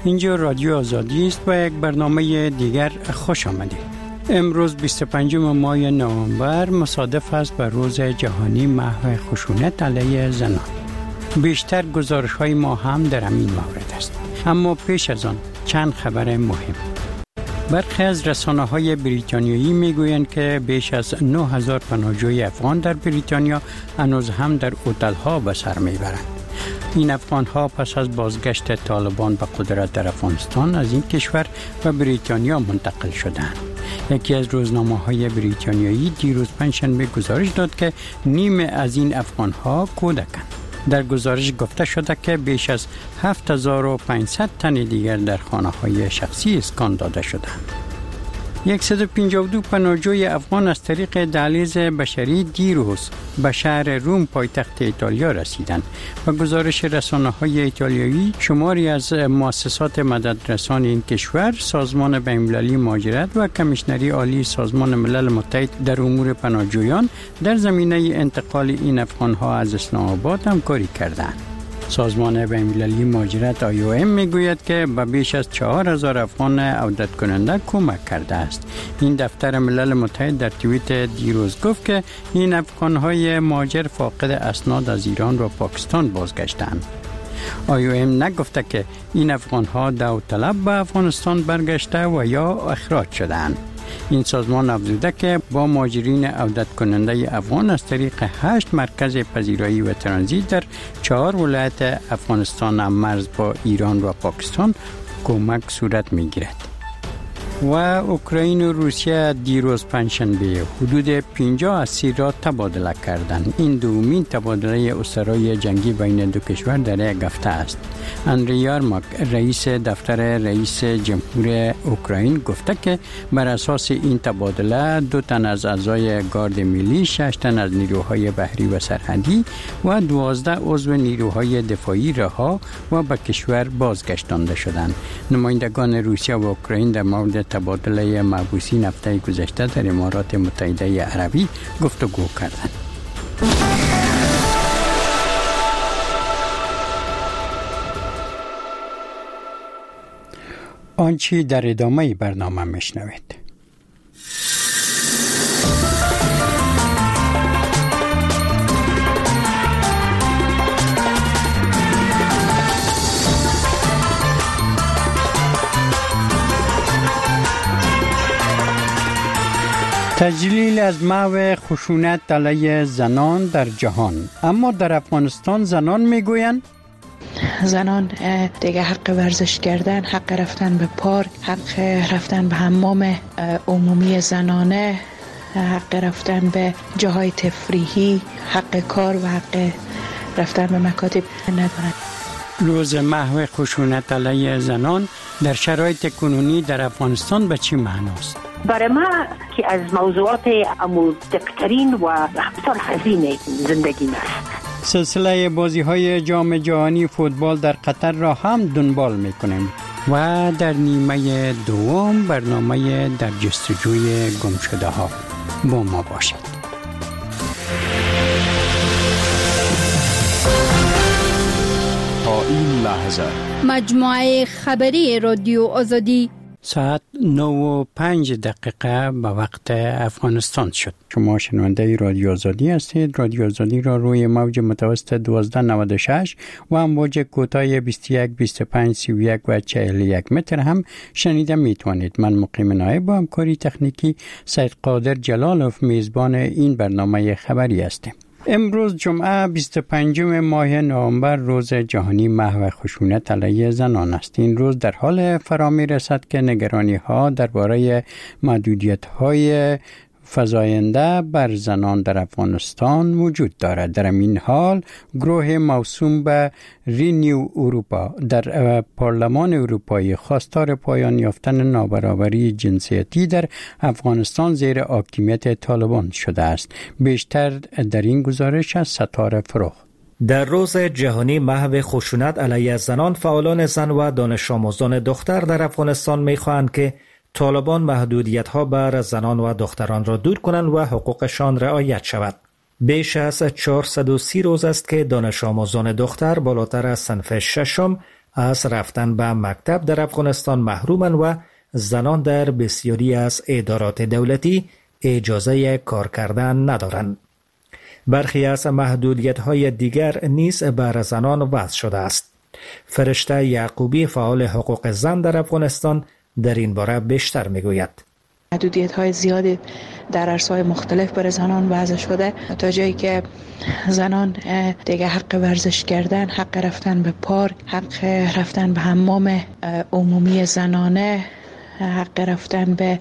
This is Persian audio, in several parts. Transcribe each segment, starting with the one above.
اینجا رادیو آزادی است و یک برنامه دیگر خوش آمدید. امروز 25 ماه نوامبر مصادف است با روز جهانی محو خشونت علیه زنان. بیشتر گزارش‌های ما هم در همین مورد است. اما پیش از آن چند خبر مهم. برخی از رسانه‌های بریتانیایی میگویند که بیش از 9000 پناهجوی افغان در بریتانیا هنوز هم در هتل‌ها به سر میبرند. این افغان‌ها پس از بازگشت طالبان به قدرت در افغانستان از این کشور به بریتانیا منتقل شدند. یکی از روزنامه‌های بریتانیایی دیروز پنجشنبه گزارش داد که نیم از این افغان‌ها کودکند. در گزارش گفته شده که بیش از 7500 تن دیگر در خانه‌های شخصی اسکان داده شدند. 152 پناهجوی افغان از طریق دهلیز بشری دیروز به شهر روم پایتخت ایتالیا رسیدند. و گزارش رسانه‌های ایتالیایی شماری از مؤسسات مددرسان این کشور، سازمان بین‌المللی مهاجرت و کمیشنری عالی سازمان ملل متحد در امور پناهجویان در زمینه انتقال این افغان‌ها از اسلام آباد همکاری کردند. سازمان بین‌المللی مهاجرت IOM میگوید که به بیش از 4000 افغان عودت کننده کمک کرده است. این دفتر ملل متحد در توییت دیروز گفت که این افغان‌های مهاجر فاقد اسناد از ایران و پاکستان بازگشتند. IOM نگفته که این افغان‌ها داوطلب به افغانستان برگشته و یا اخراج شدند. این سازمان افزوده که با مهاجرین عودت کننده افغان از طریق 8 مرکز پذیرایی و ترانزیت در 4 ولایت افغانستان هم مرز با ایران و پاکستان کمک صورت می‌گیرد. و اوکراین و روسیه دیروز پنجشنبه حدود 50 اسیر را تبادله کردند. این دومین تبادله اسرای جنگی بین دو کشور در یک هفته است. اندری یارماک رئیس دفتر رئیس جمهور اوکراین گفته که بر اساس این تبادله 2 تن از اعضای گارد ملی، 6 تن از نیروهای بحری و سرحدی و 12 عضو نیروهای دفاعی رها و به کشور بازگشتانده شدند. نمایندگان روسیه و اوکراین در مورد تبادله محبوسین هفته گذشته در امارات متحده عربی گفتگو کردند. آنچه در ادامه برنامه میشنوید. تجلیل از محو خشونت علیه زنان در جهان. اما در افغانستان زنان میگویند زنان دیگه حق ورزش کردن، حق رفتن به پارک، حق رفتن به حمام عمومی زنانه، حق رفتن به جاهای تفریحی، حق کار و حق رفتن به مکاتب ندارند. روز محو خشونت علیه زنان در شرایط کنونی در افغانستان به چی معناست؟ برای ما که از موضوعات دقیق‌ترین و بسیار حزین زندگی است. سلسله بازی‌های جام جهانی فوتبال در قطر را هم دنبال می‌کنیم و در نیمه دوم برنامه در جستجوی گمشده‌ها با ما باشید. تا این لحظه مجموعه خبری رادیو آزادی ساعت 9:05 به وقت افغانستان شد. شما شنونده رادیو آزادی هستید. رادیو آزادی را روی موج متوسط 1296 و امواج کوتاه 21 25 31 و 41 متر هم شنیده میتوانید. من مقیم نایب با همکاری تکنیکی سید قادر جلالوف میزبان این برنامه خبری هستیم. امروز جمعه 25 ماه نوامبر روز جهانی محو خشونت علیه زنان است. این روز در حال فرا می‌رسد که نگرانی‌ها درباره محدودیت‌های فزاینده بر زنان در افغانستان وجود دارد. در این حال گروه موسوم به رینیو اروپا در پارلمان اروپایی خواستار پایان یافتن نابرابری جنسیتی در افغانستان زیر حاکمیت طالبان شده است. بیشتر در این گزارش از ستاره فروغ. در روز جهانی محو خشونت علیه زنان، فعالان زن و دانش آموزان دختر در افغانستان می‌خواهند که طالبان محدودیت‌ها بر زنان و دختران را دور کنند و حقوقشان رعایت شود. بیش از 430 روز است که دانش آموزان دختر بالاتر از صنف ششم از رفتن به مکتب در افغانستان محرومند و زنان در بسیاری از ادارات دولتی اجازه کار کردن ندارند. برخی از محدودیت‌های دیگر نیز بر زنان وضع شده است. فرشته یعقوبی فعال حقوق زن در افغانستان در این باره بیشتر میگوید. محدودیت‌های زیادی در عرصه‌های مختلف برای زنان وضع شده تا جایی که زنان دیگه حق ورزش کردن، حق رفتن به پارک، حق رفتن به حمام عمومی زنانه، حق رفتن به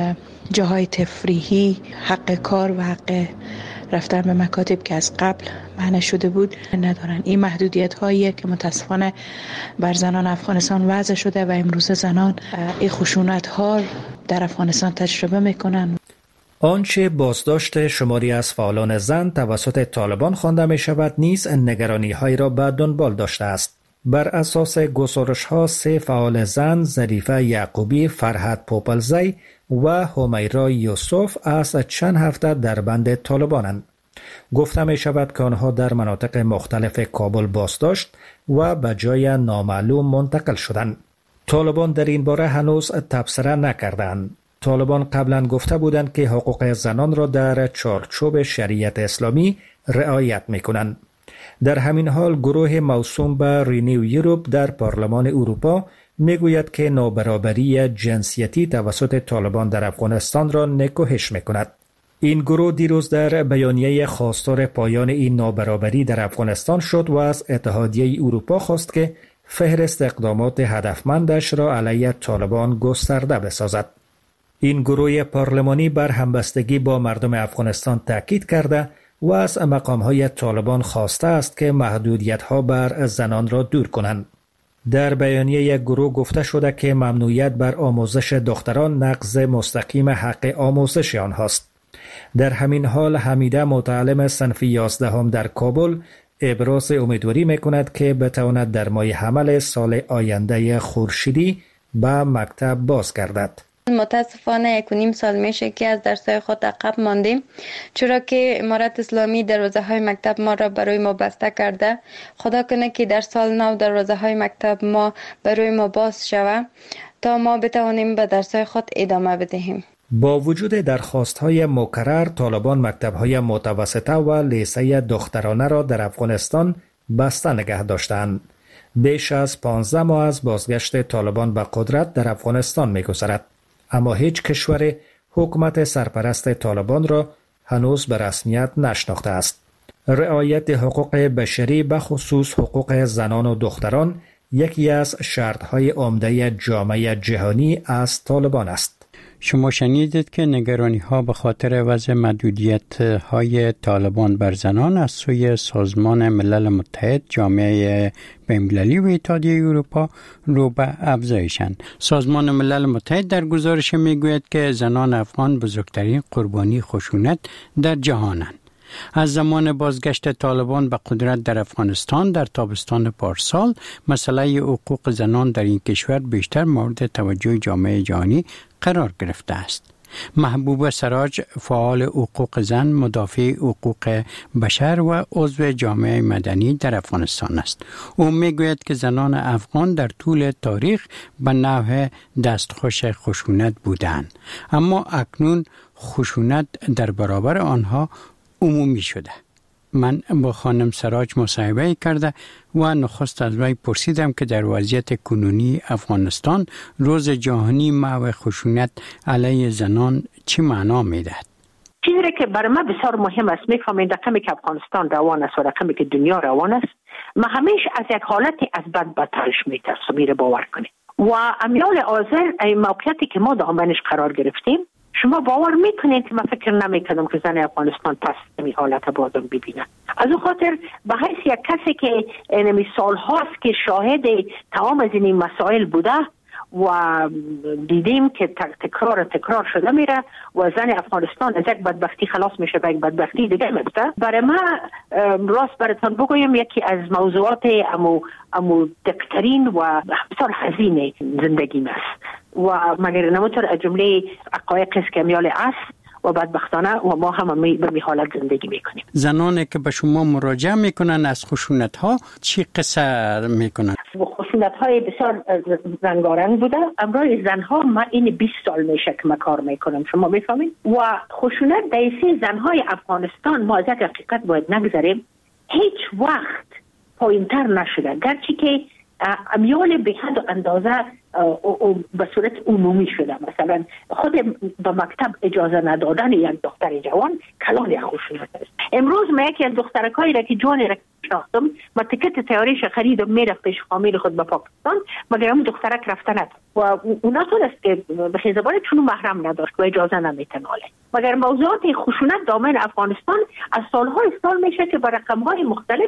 جاهای تفریحی، حق کار و حق رفتن به مکاتب که از قبل منع شده بود ندارن. این محدودیت هایی که متاسفانه بر زنان افغانستان وضع شده و امروز زنان این خشونت ها در افغانستان تجربه میکنن. آنچه بازداشت شماری از فعالان زن توسط طالبان خوانده می شود نیز نگرانی های را به دنبال داشته است. بر اساس گزارش ها 3 فعال زن، ظریفه یعقوبی، فرهاد پوپلزی و همیرا یوسف از چند هفته در بند طالبانند. گفته می شود که آنها در مناطق مختلف کابل بازداشت و به جای نامعلوم منتقل شدند. طالبان در این باره هنوز تبصره نکردند. طالبان قبلا گفته بودند که حقوق زنان را در چارچوب شریعت اسلامی رعایت می کنند. در همین حال گروه موسوم به رینیو یوروپ در پارلمان اروپا میگوید که نابرابری جنسیتی توسط طالبان در افغانستان را نکوهش میکند. این گروه دیروز در بیانیه خواستار پایان این نابرابری در افغانستان شد و از اتحادیه اروپا خواست که فهرست اقدامات هدفمندش را علیه طالبان گسترده بسازد. این گروه پارلمانی بر همبستگی با مردم افغانستان تاکید کرده و از مقام‌های طالبان خواسته است که محدودیت‌ها بر زنان را دور کنند. در بیانیه گروه گفته شده که ممنوعیت بر آموزش دختران نقض مستقیم حق آموزش آنهاست. در همین حال حمیده متعلم صنف 11 در کابل ابراز امیدواری می‌کند که بتواند در ماه حمل سال آینده خورشیدی به مکتب بازگردد. متاسفانه 1.5 سال میشه که از درس‌های خود عقب ماندیم، چرا که امارت اسلامی دروازه‌های مکتب ما را برای ما بسته کرده. خدا کنه که در سال نو دروازه‌های مکتب ما برای ما باز شود تا ما بتوانیم به درس‌های خود ادامه بدهیم. با وجود درخواست‌های مکرر، طالبان مکتب‌های متوسطه و لیسه دخترانه را در افغانستان بسته نگه داشتند. بیش از 15 ماه از بازگشت طالبان به قدرت در افغانستان می‌گذرد. اما هیچ کشور حکومت سرپرست طالبان را هنوز به رسمیت نشناخته است. رعایت حقوق بشری به خصوص حقوق زنان و دختران یکی از شرط‌های عمده جامعه جهانی از طالبان است. شما شنیدید که نگرانی‌ها به خاطر وضع محدودیت‌های طالبان بر زنان از سوی سازمان ملل متحد، جامعه بین‌المللی و اتحادیه اروپا رو به افزایشند. سازمان ملل متحد در گزارش میگوید که زنان افغان بزرگترین قربانی خشونت در جهانند. از زمان بازگشت طالبان به قدرت در افغانستان در تابستان پارسال، مسئله حقوق زنان در این کشور بیشتر مورد توجه جامعه جهانی قرار گرفته است. محبوبه سراج، فعال حقوق زن، مدافع حقوق بشر و عضو جامعه مدنی در افغانستان است. او میگوید که زنان افغان در طول تاریخ به نوع دستخوش خشونت بودند، اما اکنون خشونت در برابر آنها عمومی شده. من با خانم سراج مصاحبه کرده و نخست از وی پرسیدم که در وضعیت کنونی افغانستان روز جهانی محو خشونت علیه زنان چه معنا میدهد؟ چیزی که برای من بسیار مهم است، میفهمید رقمی که افغانستان روان است و رقمی که دنیا روان است، ما همیشه از یک حالتی از بد بدترش میره باور کنیم. و امیال آذر این موقعیتی که ما دامنش قرار گرفتیم، شما باور میکنید که من فکر نمیکردم که زن افغانستان پس این حالت بازم ببینه. از اون خاطر به حیث یک کسی که این سال هاست که شاهد تمام از این مسائل بوده و دیدیم که تکرار شده میره و زن افغانستان از یک بدبختی خلاص میشه به یک بدبختی دیگه میفته. برای من راست براتون بگویم یکی از موضوعات امو دقیق‌ترین و بسیار حزین زندگی است و مگر نمونطور از جمله حقایق است که امیال است و بدبختانه و ما هم به می حالت زندگی میکنیم. زنانی که به شما مراجعه میکنن از خشونت ها چی قصه میکنن؟ و خشونت‌های بسیار رنگارنگ بوده. امروز زنها، من این 20 سال میشه که من کار میکنم، شما میفهمید، و خشونت دیسی زنهای افغانستان ما از یک حقیقت باید نگذاریم، هیچ وقت پایین‌تر نشده، گرچه که امیال به حد و اندازه به صورت عمومی شده. مثلا خود به مکتب اجازه ندادن یک دختر جوان کلان یک خشونت است. امروز من یکی از دخترکایی را که جوانی را شناختم، ما تیکت تیاریش خریدم، میرفت پیش فامیل خود به پاکستان، مگر اون دخترک رفته نداشت و اونا تونست که به خیزبان چون محرم نداشت و اجازه نمیتناله. مگر موضوعات خشونت دامن افغانستان از سالهای سال میشه که با رقمهای مختلف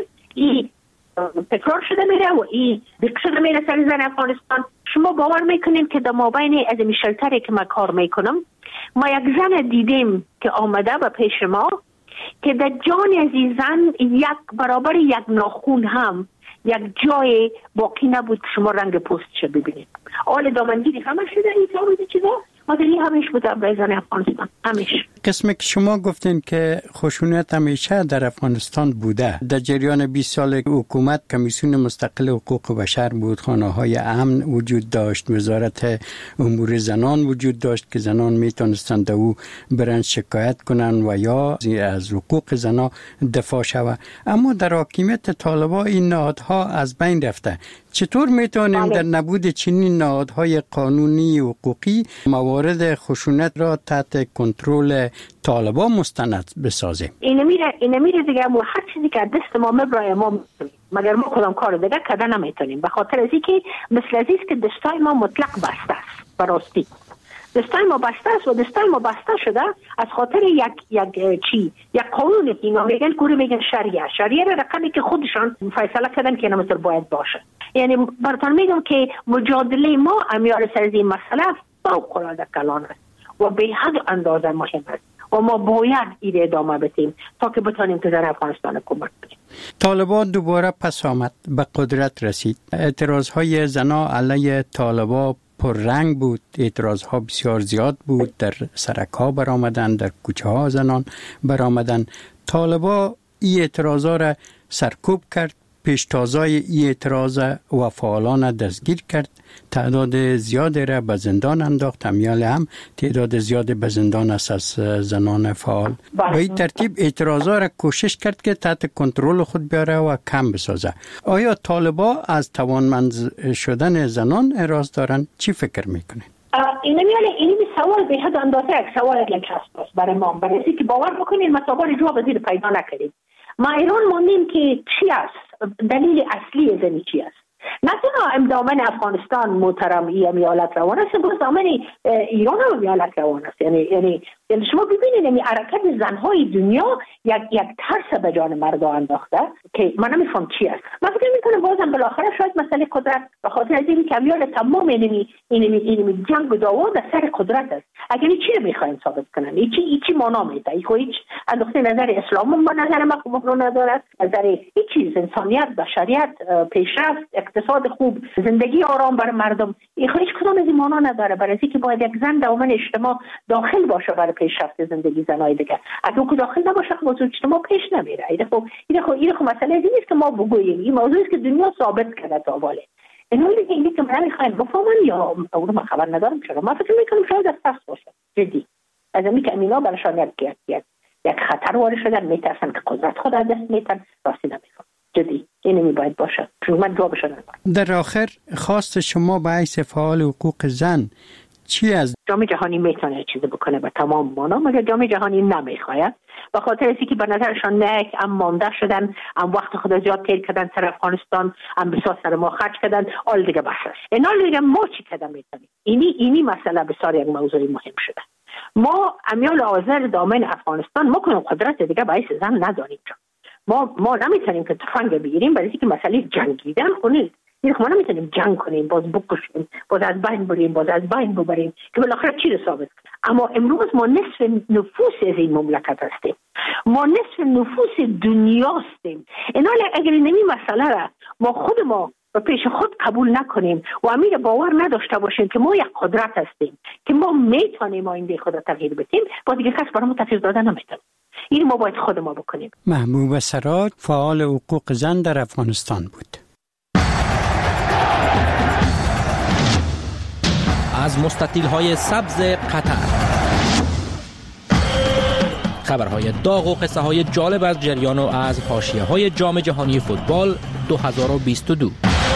تکرار شده میره و این دیق شده میره سر زن افغانستان. شما باور میکنین که در مابین از این شلتری که من کار میکنم، ما یک زن دیدیم که آمده به پیش ما که در جان از این زن یک برابر یک ناخون هم یک جای باقی نبود که شما رنگ پوستش ببینید. آل دامنگیری همه شده این طور چیزا مادری همیش بوده برای زن افغانستان، همیش. قسمی که شما گفتین که خشونت همیشه در افغانستان بوده. در جریان 20 سال حکومت کمیسیون مستقل حقوق بشر بود، خانه‌های امن وجود داشت، وزارت امور زنان وجود داشت که زنان میتونستند او برن شکایت کنن و یا از حقوق زنان دفاع شود. اما در حاکمیت طالبان این نهادها از بین رفته. چطور میتونیم در نبود چنین نهادهای قانونی و حقوقی موارد خشونت را تحت کنترل طالبان مستند بسازیم؟ این میره دیگه. ما هر چیزی که دست ما مبرای ما میتونیم، مگر ما کدام کار دیگه کردن نمیتونیم، به خاطر از اینکه مثل عزیز که دستای ما مطلق بسته است. براستی دستای ما بسته است و دستای ما بسته شده از خاطر یک قانونی که اینا میگن کوری میگن شریعه رقمی که خودشان فیصله کردن که نمیتونه باید باشه. یعنی براتون میگم که مجادله ما امیال سر این مسئله فوق العاده کلان است و به حد اندازه مهم است و ما باید این ادامه بدیم تا که بتانیم که در افغانستان کمک کنیم. طالبان دوباره پس آمد، به قدرت رسید. اعتراضهای زنا علیه طالبان پررنگ بود، اعتراضها بسیار زیاد بود، در سرک‌ها برآمدن، در کوچه‌ها زنان برآمدن. طالبان این اعتراضها را سرکوب کرد، پیشتازای این اعتراض و فعالان دستگیر کرد، تعداد زیادی را به زندان انداخت، امیال هم تعداد زیادی به زندان است از زنان فعال. به این ترتیب اعتراضا را کوشش کرد که تحت کنترل خود بیاره و کم بسازه. آیا طالبان از توانمند شدن زنان اعتراض دارن؟ چی فکر میکنه؟ این سوال به حد اندازه یک سوال یک است برای ما، برای اینکه باور بکنید ما سوال جواب زیر پیدا نکردیم. ما ایران موندیم که چی است؟ دلیل اصلی زنی چی است؟ نه تنها دامن افغانستان محترم ایالت روان است، بلکه دامن ایران هم ایالت روان است. یعنی شما ببینید این حرکت زنهای دنیا یک ترس به جان مردا انداخته که من نمیفهم چی است. من فکر میکنم بازم بالاخره شاید مسئله قدرت، به خاطر از اینکه کمیال تمام این جنگ و دعوا در سر قدرت است. اگر چی میخواین ثابت کنن؟ چی معنا میده؟ هیچ انداخته نظر اسلام به نظر ما مفهوم نداره، نظر هیچ چیز، انسانیت، بشریت، پیشرفت، اقتصاد خوب، زندگی آرام برای مردم، هیچ کدام از این معنا نداره. برای اینکه باید یک زن دامن اجتماع داخل باشه برای پیشرفت زندگی زنای دیگه. اگه اون داخل نباشه موضوع اجتماع پیش نمیره. این خب مسئله نیست که ما بگوییم، این موضوعی است که دنیا ثابت کرده تا حالا. اینی که من میخوایم بفهمن یا اون ما خبر ندارم چرا. من فکر میکنم شاید از پس باشه جدی از اینکه که امینا براشان یک خطر وارد شدن، میترسن که قدرت خود از دست میتن، راستی نمیفهم جدی اینی باید باشه. چون من جوابش ندارم. در آخر خواست شما به حیث فعال حقوق زن چی از جامعه جهانی میتونه چیزی بکنه به تمام مانا، مگر جامعه جهانی نمیخواد، به خاطر اینکه به نظرشان نه هم مانده شدن، هم وقت خود زیاد تیر کردن سر افغانستان، هم بسیار سر ما خرج کردن، آل دیگه بس است. اینا دیگه ما چی کردن میتونیم؟ اینی مسئله بسیار یک موضوع مهم شده. ما امیال آذر دامن افغانستان ما کنیم قدرت دیگه به حیث زن نداریم. ما نمیتونیم که تفنگ بگیریم برای اینکه مسئله جنگیدن کنید. ما نمیتونیم جنگ کنیم، باز بکشیم، باز از بین بریم، باز از بین ببریم که بالاخره چی رو ثابت کنیم. اما امروز ما نصف نفوس از این مملکت هستیم، ما نصف نفوس دنیا هستیم. اینا اگر این مسئله را ما و پیش خود قبول نکنیم و امیر باور نداشته باشیم که ما یک قدرت هستیم که ما میتونیم آینده خود تغییر بدیم، با دیگه کس برای ما تغییر دادن نمیتونه. این ما باید خود ما بکنیم. محبوبه سراج، فعال حقوق زن در افغانستان بود. از مستطیل‌های سبز قطر. خبرهای داغ و قصه های جالب از جریان و از حاشیه‌های جام جهانی فوتبال 2022.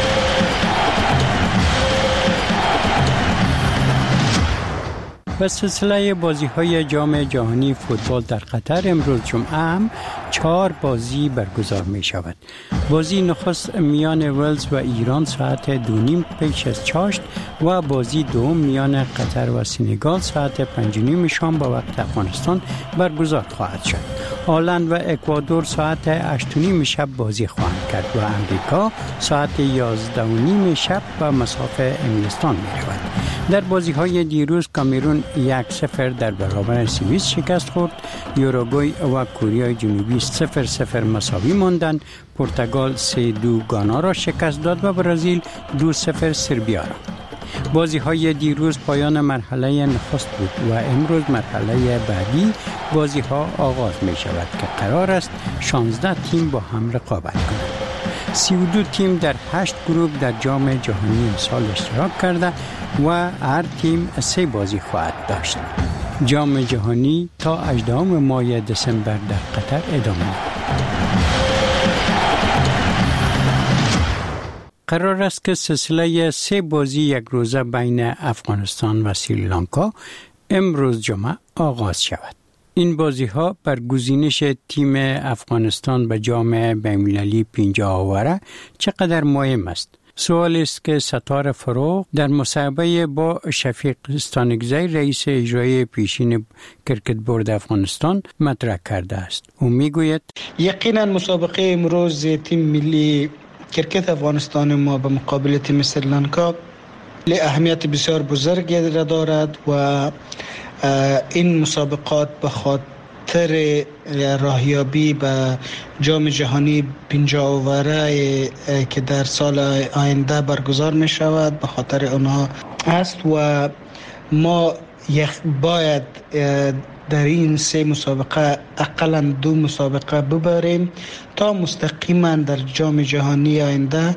به سلسله بازی‌های جام جهانی فوتبال در قطر امروز جمعه هم 4 بازی برگزار می شود. بازی نخست میان ولز و ایران ساعت 2:30 پیش از چاشت و بازی دوم میان قطر و سنگال ساعت 5:30 شام با وقت افغانستان برگزار خواهد شد. هلند و اکوادور ساعت 8:30 شب بازی خواهند کرد و امریکا ساعت 11:30 شب به مصاف انگلستان می رود. در بازی‌های دیروز کامرون 1-0 در برابر سوئیس شکست خورد. یوروگوئه و کره جنوبی 0-0 مساوی ماندند. پرتغال 3-2 گانا را شکست داد و برزیل 2-0 سربیا را. بازی‌های دیروز پایان مرحله نخست بود و امروز مرحله بعدی بازی‌ها آغاز می‌شود که قرار است 16 تیم با هم رقابت کنند. 32 تیم در 8 گروه در جام جهانی امسال اشتراک کرده و هر تیم 3 بازی خواهد داشت. جام جهانی تا 18 ماه دسامبر در قطر ادامه دارد. قرار است که سلسله 3 بازی یک روزه بین افغانستان و سریلانکا امروز جمعه آغاز شود. این بازی‌ها بر گزینش تیم افغانستان به جام بین‌المللی 50 آوره چقدر مهم است. سوال است که ستاره فروغ در مصاحبه با شفیق استانکزی رئیس اجرایی پیشین کرکت بورد افغانستان مطرح کرده است. او میگوید یقینا مسابقه امروز تیم ملی کرکت افغانستان ما به مقابل تیم سریلانکا اهمیت بسیار بزرگی را دارد و این مسابقات به خاطر راهیابی به جام جهانی 50 آوره که در سال آینده برگزار می شود به خاطر آنها است و ما باید در این 3 مسابقه اقلا 2 مسابقه ببریم تا مستقیما در جام جهانی آینده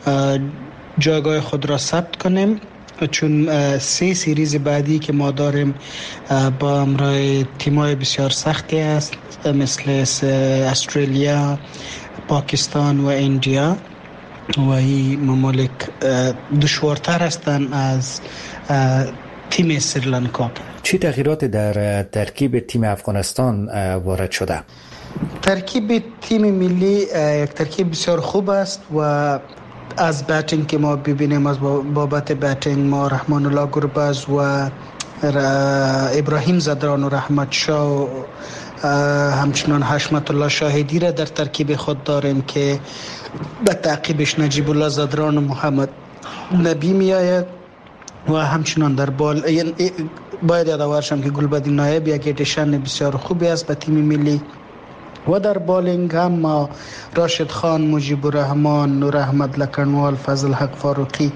جایگاه خود را ثبت کنیم، چون 3 سریز بعدی که ما داریم با همراه تیم‌های بسیار سختی است مثل استرالیا، پاکستان و اندیا و این ممالک دشوارتر هستند از تیم سریلانکا. چه تغییراتی در ترکیب تیم افغانستان وارد شده؟ ترکیب تیم ملی یک ترکیب بسیار خوب است و از باتینگ که ما ببینیم از بابت باتینگ ما رحمان الله گربز و ابراهیم زدران و رحمت شاه و همچنان حشمت الله شاهدی را در ترکیب خود داریم که به تعقیبش نجیب الله زدران و محمد نبی می آید و همچنان در باید یادآور شم که گلبدین نایب یک ادیشن بسیار خوبی است به تیم ملی و در بالینگ هم ما راشد خان، مجیب الرحمن، نور احمد لکنوال، فضل حق فاروقی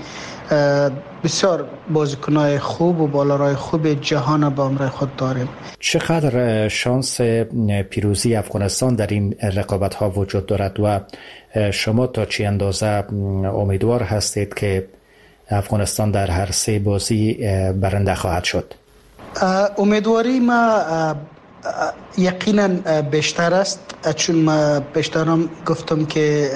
بسیار بازیکنای خوب و بالارای خوب جهان با همراه خود داریم. چقدر شانس پیروزی افغانستان در این رقابت ها وجود دارد و شما تا چه اندازه امیدوار هستید که افغانستان در هر 3 بازی برنده خواهد شد؟ امیدواری ما یقینا بیشتر است، چون ما بیشترم گفتم که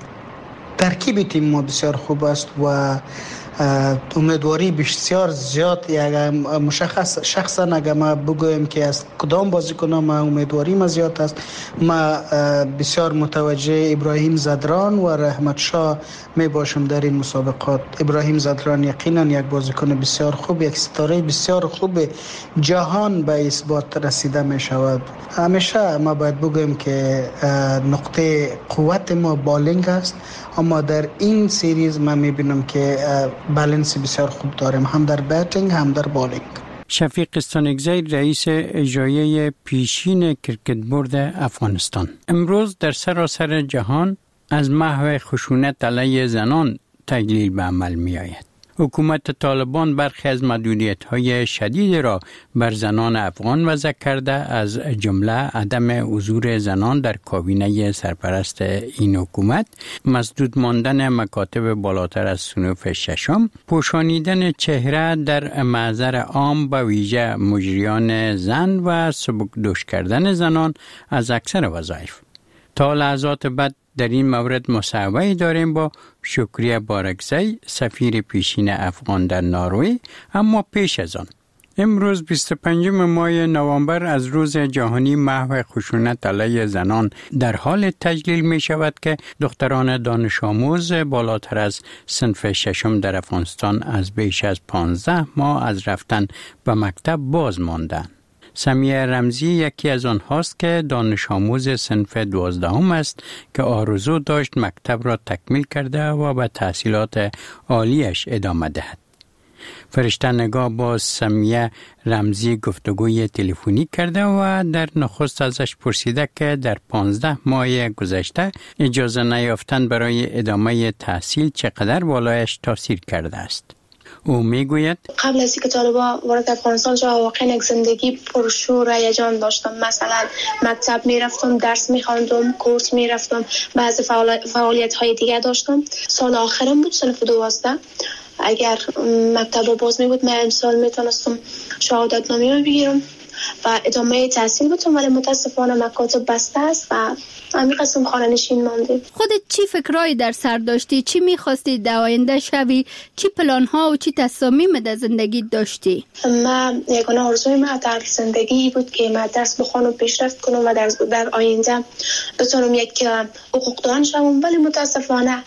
ترکیب تیم ما بسیار خوب است و امیدواری بسیار زیاد مشخص شخصا اگر ما بگویم که از کدام بازیکنان ما امیدواری ما زیاد است، ما بسیار متوجه ابراهیم زدران و رحمت شاه می باشم در این مسابقات. ابراهیم زدران یقینا یک بازیکن بسیار خوب، یک ستاره بسیار خوب جهان به اثبات رسیده می شود. همیشه ما باید بگویم که نقطه قوت ما بالینگ است، اما در این سریز من می بینم که بالانس بسیار خوب داریم، هم در باتینگ هم در بالینگ. شفیق استانکزی رئیس اجرایی پیشین کرکت بورد افغانستان. امروز در سراسر جهان از محو خشونت علیه زنان تجلیل به عمل می آید. حکومت طالبان برخی از محدودیت‌های شدید را بر زنان افغان وضع کرده، از جمله عدم حضور زنان در کابینه سرپرست این حکومت، مسدود ماندن مکاتب بالاتر از صنف ششم، پوشانیدن چهره در محضر عام به ویژه مجریان زن و سبکدوش کردن زنان از اکثر وظایف. تا لحظات بعد در این مورد مصاحبه داریم با شکریه بارکزی، سفیر پیشین افغان در نروژ. اما پیش از آن، امروز 25 ماه نوامبر از روز جهانی محو خشونت علیه زنان در حال تجلیل می شود که دختران دانش آموز بالاتر از صنف ششم در افغانستان از بیش از 15 ماه از رفتن به مکتب باز ماندند. سمیه رمزی یکی از آنهاست که دانش آموز صنف 12 است که آرزو داشت مکتب را تکمیل کرده و به تحصیلات عالیش ادامه دهد. فرشته نگاه با سمیه رمزی گفتگوی تلفنی کرده و در نخست ازش پرسیده که در 15 ماه گذشته اجازه نیافتن برای ادامه تحصیل چقدر بالایش تاثیر کرده است. او میگوید قبل از اینکه طالبان وارد افغانستان شد واقعا یک زندگی پرشور و هیجان داشتم. مثلا مکتب میرفتم، درس میخواندم، کورس میرفتم، بعضی فعالیت های دیگه داشتم. سال آخرم بود، صنف 12. اگر مکتب باز می بود من امسال میتونستم شهادت نامه رو بگیرم و ادامه تحصیل بتونم، ولی متاسفانه مکاتب بسته است و همین قسم خانه نشین ماندیم. خودت چی فکرایی در سر داشتی؟ چی میخواستی در آینده شوی؟ چی پلان ها و چی تصامیم در زندگی داشتی؟ من یگانه آرزوی من در زندگی بود که من درس بخوانم، پیشرفت کنم و در آینده بتونم یک حقوقدان شوم، ولی متاسفانه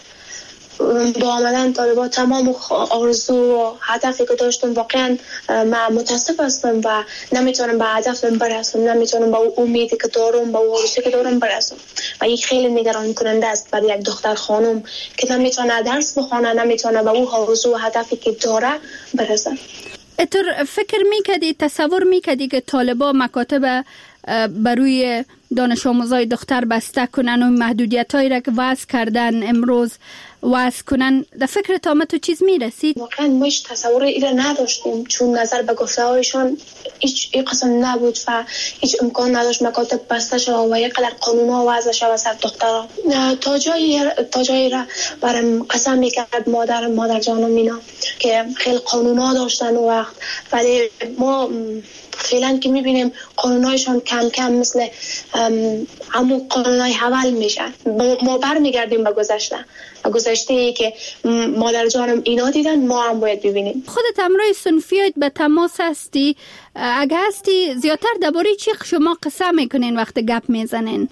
با آمدن طالبان تمام آرزو و هدفی که داشتم واقعا من متاسف هستم و نمیتونم به هدفم برسم، نمیتونم با امیدی که دارم، با آرزویی که دارم برسم و این خیلی نگران کننده است برای یک دختر خانم که نمیتونه درس بخونه، نمیتونه به اون آرزو و هدفی که داره برسه. اتر فکر میکردی، تصور میکردی که طالبان مکاتب بروی دانش آموزای دختر بسته کنن و محدودیتایی را که وضع کردن امروز وضع کنن؟ در فکر تو چیز میرسید؟ واقعا ما هیچ تصور ایره نداشتیم، چون نظر به گفته هایشان هیچ قسم نبود و هیچ امکان نداشت مکاتب بسته شود و یقدر قانون ها وضع شود سر دخترها. تا جایی را برام قسم میکرد مادر جانم اینا که خیلی قانون ها داشتن و وقت، ولی ما فعلا که میبینیم قانونایشان کم کم مثل همون قانونای حول میشن. ما برمیگردیم به گذشته که مادر جانم اینا دیدن، ما هم باید ببینیم. خودت همراه صنفیات به تماس هستی؟ اگه هستی زیادتر درباره چی شما قصه میکنین وقت گپ میزنین؟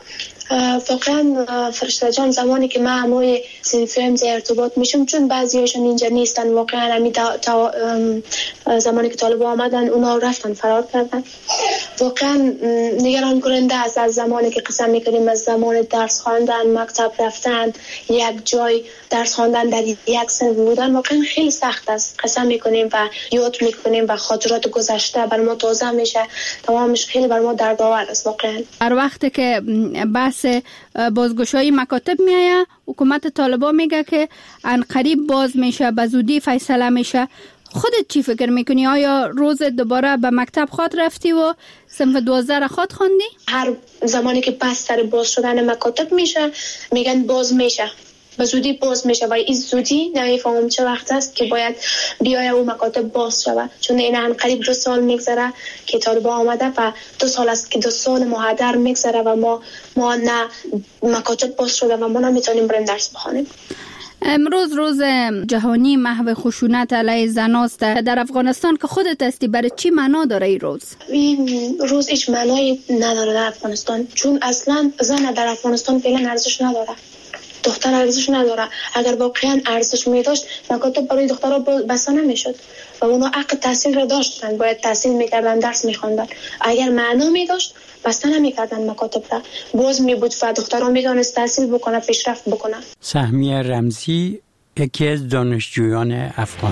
واقعا فرشته جان زمانی که من همراه صنفیم ارتباط میشم، چون بعضیاشون اینجا نیستن، واقعا همین زمانی که طالبان آمدن اونا رفتن فرار کردن، واقعا نگران کننده است. از زمانی که قسم میکنیم از زمان درس خواندن، مکتب رفتن، یک جای درس خواندن در یک صنف بودن واقعا خیلی سخت است. قسم میکنیم و یاد میکنیم و خاطرات گذشته بر ما تازه میشه، تمامش خیلی بر ما دردآور است. واقعا هر وقت که بحث بازگشایی مکاتب میایه، حکومت طالبان میگه که ان قریب باز میشه، به زودی فیصله میشه. خودت چی فکر میکنی؟ آیا روز دوباره به مکتب خود رفتی و صنف 12 را خود خوندی؟ هر زمانی که بس سر باز شدن مکاتب میشه میگن باز میشه، به زودی باز میشه و این زودی نمیفهمم چه وقت است که باید بیایه اون مکاتب باز شود، چون این هم قریب 2 سال میگذره که طالبان آمده و 2 سال است که 2 سال مهدر میگذره و ما نه مکاتب باز شده و ما نمیتونیم بریم درس بخوانیم. امروز روز جهانی محو خشونت علیه زن است در افغانستان که خودت هستی، برای چی معنا داره این روز؟ این روز هیچ معنایی نداره در افغانستان، چون اصلا زن در افغانستان فعلا ارزش نداره، دختر ارزش نداره. اگر واقعا ارزش می داشت مکاتب برای دخترها بسته نمیشد و اونا حق تحصیل را داشتن، باید تحصیل میکردن، درس میخواندن. اگر معنا می داشت بسته نمیکردن مکاتب را، باز می بود و دخترها میتونست تحصیل بکنه، پیشرفت بکنه. سهمیه رمزی، یکی از دانشجویان افغان.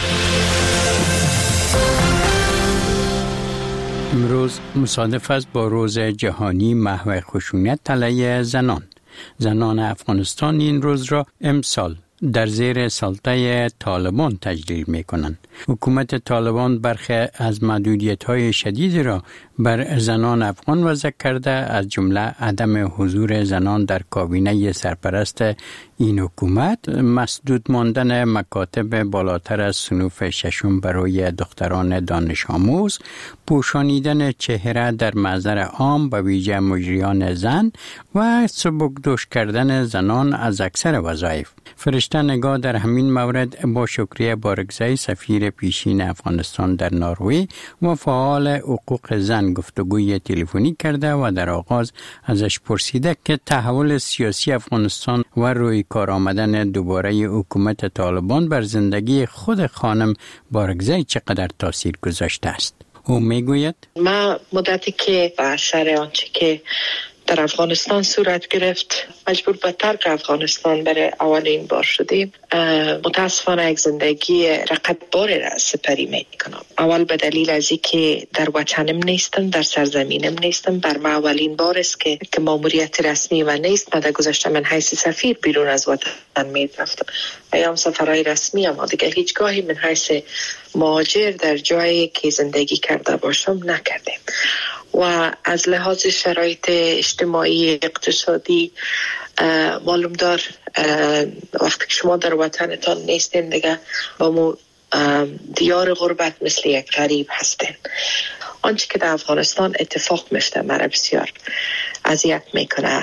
امروز مصادف است با روز جهانی محو خشونت علیه زنان. زنان افغانستان این روز را امسال در زیر سلطه طالبان تجلیل می کنند. حکومت طالبان برخی از محدودیت‌های شدید را بر زنان افغان وضع کرده، از جمله عدم حضور زنان در کابینه سرپرست این حکومت، مسدود ماندن مکاتب بالاتر از صنوف ششم برای دختران دانش آموز، پوشانیدن چهره در محضر عام به ویژه مجریان زن و سبکدوش کردن زنان از اکثر وظایف. فرشته نگاه در همین مورد با شکریه بارگزئی سفیر پیشین افغانستان در نروژ و فعال حقوق زن گفتگوی تلفنی کرده و در آغاز ازش پرسیده که تحول سیاسی افغانستان و روی کار آمدن دوباره حکومت طالبان بر زندگی خود خانم بارگزئی چقدر تاثیر گذاشته است. او میگوید ما مدتی که با اثر آنچه که در افغانستان صورت گرفت مجبور به ترک افغانستان برای اولین بار شدیم. متاسفانه یک زندگی رقتباری را سپری میکنم. اول به دلیل از اینکه در وطنم نیستم، در سرزمینم نیستم. بر ما اولین بار است که ماموریت رسمی و نیست. من در گذشته من حیث سفیر بیرون از وطن میرفتم. ایام سفرهای رسمی اما دیگه هیچگاهی من حیث مهاجر در جایی که زندگی کرده باشم نکردم. و از لحاظ شرایط اجتماعی اقتصادی معلوم دار وقتی که شما در وطنتان نیستین دیگه با مو دیار غربت مثل یک غریب هستین. آنچه که در افغانستان اتفاق میفته مرا بسیار اذیت میکنه.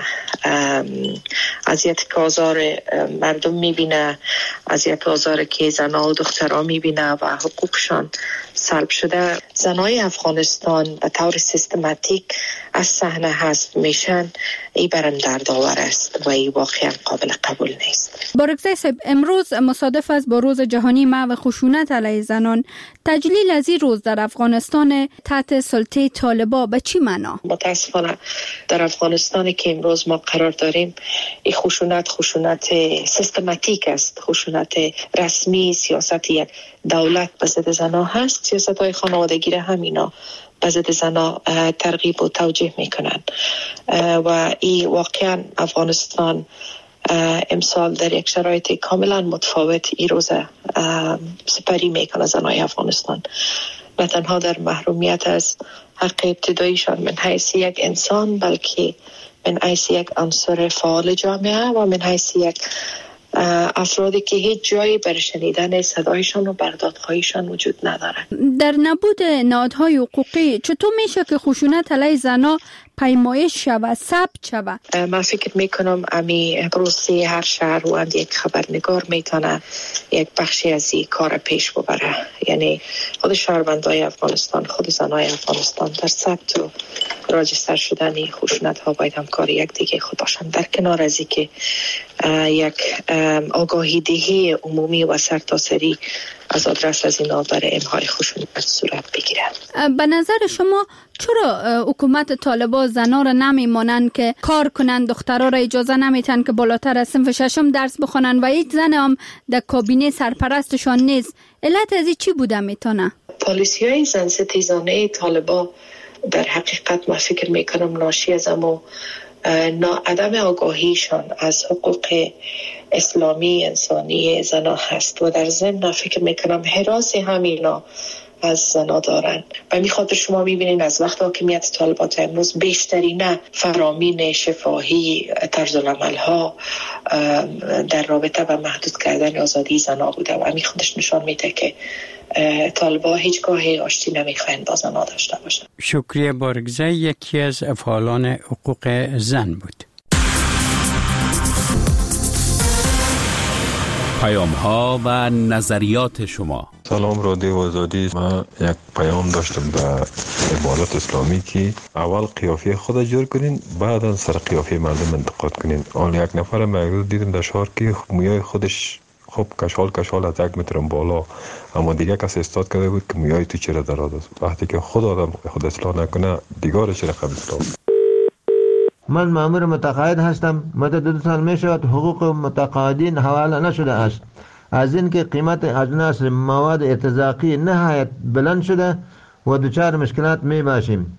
اذیت که آزار مردم میبینه، اذیت آزار که زنها و دخترها میبینه و حقوقشان سلب شده. زنای افغانستان به طور سیستماتیک از صحنه حذف میشن. این برام دردآور است و این واقعا قابل قبول نیست. بارگزئی صاحب، امروز مصادف است با روز جهانی محو خشونت علیه زنان. تجلیل از این روز در افغانستان تحت سلطه طالبان به چی معنا؟ متاسفانه در افغانستان که امروز ما قرار داریم این خشونت سیستماتیک است. خشونت رسمی، سیاست یک دولت به ضد زنان هست. سیاست‌های خانوادگی را همینا به ضد زنان ترغیب و توجیه میکنن و این واقعا افغانستان امسال در یک شرایط کاملا متفاوت این روز سپری میکنه زنای افغانستان. نه تنها در محرومیت از حق ابتداییشان من حیث یک انسان، بلکه من حیث یک عنصر فعال جامعه و من حیث یک افرادی که هیچ جایی برای شنیدن صدایشان و بردادخواهیشان وجود نداره. در نبود نهادهای حقوقی چطور میشه که خشونت علیه زنان پیمایش شود، ثبت شود؟ من فکر میکنم امی پروسه هر شهر و یک خبرنگار میتونه یک بخشی از این کار پیش ببره. یعنی خود شهروندای افغانستان، خود زنای افغانستان در ثبت و راجستر شدن خشونت ها باید همکاری یک دیگه خود باشند. در کنار از این که یک آگاهی دهی عمومی و سرتاسری از آدرس از اینا برای امهای خشونت صورت بگیره. به نظر شما چرا حکومت طالبان زنا را نمیمانند که کار کنند، دخترها را اجازه نمیتن که بالاتر از صنف ششم درس بخونند و هیچ زن هم در کابینه سرپرستشان نیست؟ علت از این چی بوده میتونه؟ پالیسی های زن ستیزانه طالبان در حقیقت من فکر میکنم ناشی از عدم آگاهیشان از حقوق اسلامی انسانی زنا هست و در ضمن فکر میکنم حراس همینا از زنا دارن. و میخاطر شما میبینین از وقت حاکمیت طالبان تا امروز بیشترین فرامین شفاهی طرز العمل ها در رابطه با محدود کردن آزادی زنا بوده و خودش نشان میده که طالبان هیچگاه آشتی نمیخواهند با زنا داشته باشند. شکریه بارگزئی یکی از فعالان حقوق زن بود. پیام‌ها و نظریات شما. سلام رادیو آزادی. من یک پیام داشتم به امارات اسلامی که اول قیافه خود جور کنین، بعدا سر قیافه مردم انتقاد کنین. آن یک نفر مگرود دیدم در شهر که مویای خودش خب کشال از 1 متر بالا، اما دیگه کسی استاد کرده بود که مویای تو چرا دراز است. وقتی که خود آدم خود اصلاح نکنه دیگار چرا قبل اصلاح. من مأمور متقاعد هستم. مدت 2 سال می شود حقوق متقاعدین حواله نشده است. از این که قیمت اجناس مواد ارتزاقی نهایت بلند شده و دچار مشکلات می باشیم.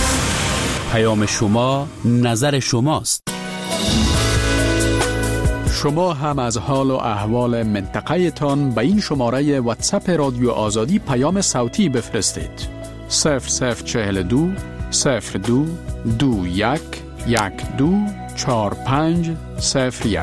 پیام شما نظر شماست. شما هم از حال و احوال منطقه تان به این شماره واتساپ رادیو آزادی پیام صوتی بفرستید. 0042 02 21 12 45 01.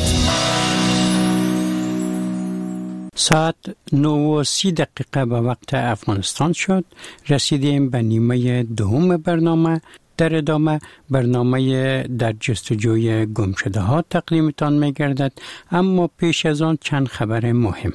ساعت 9:30 به وقت افغانستان شد. رسیدیم به نیمه دوم برنامه. در ادامه برنامه در جستجوی گمشده ها تقدیمتان می گردد، اما پیش از آن چند خبر مهم.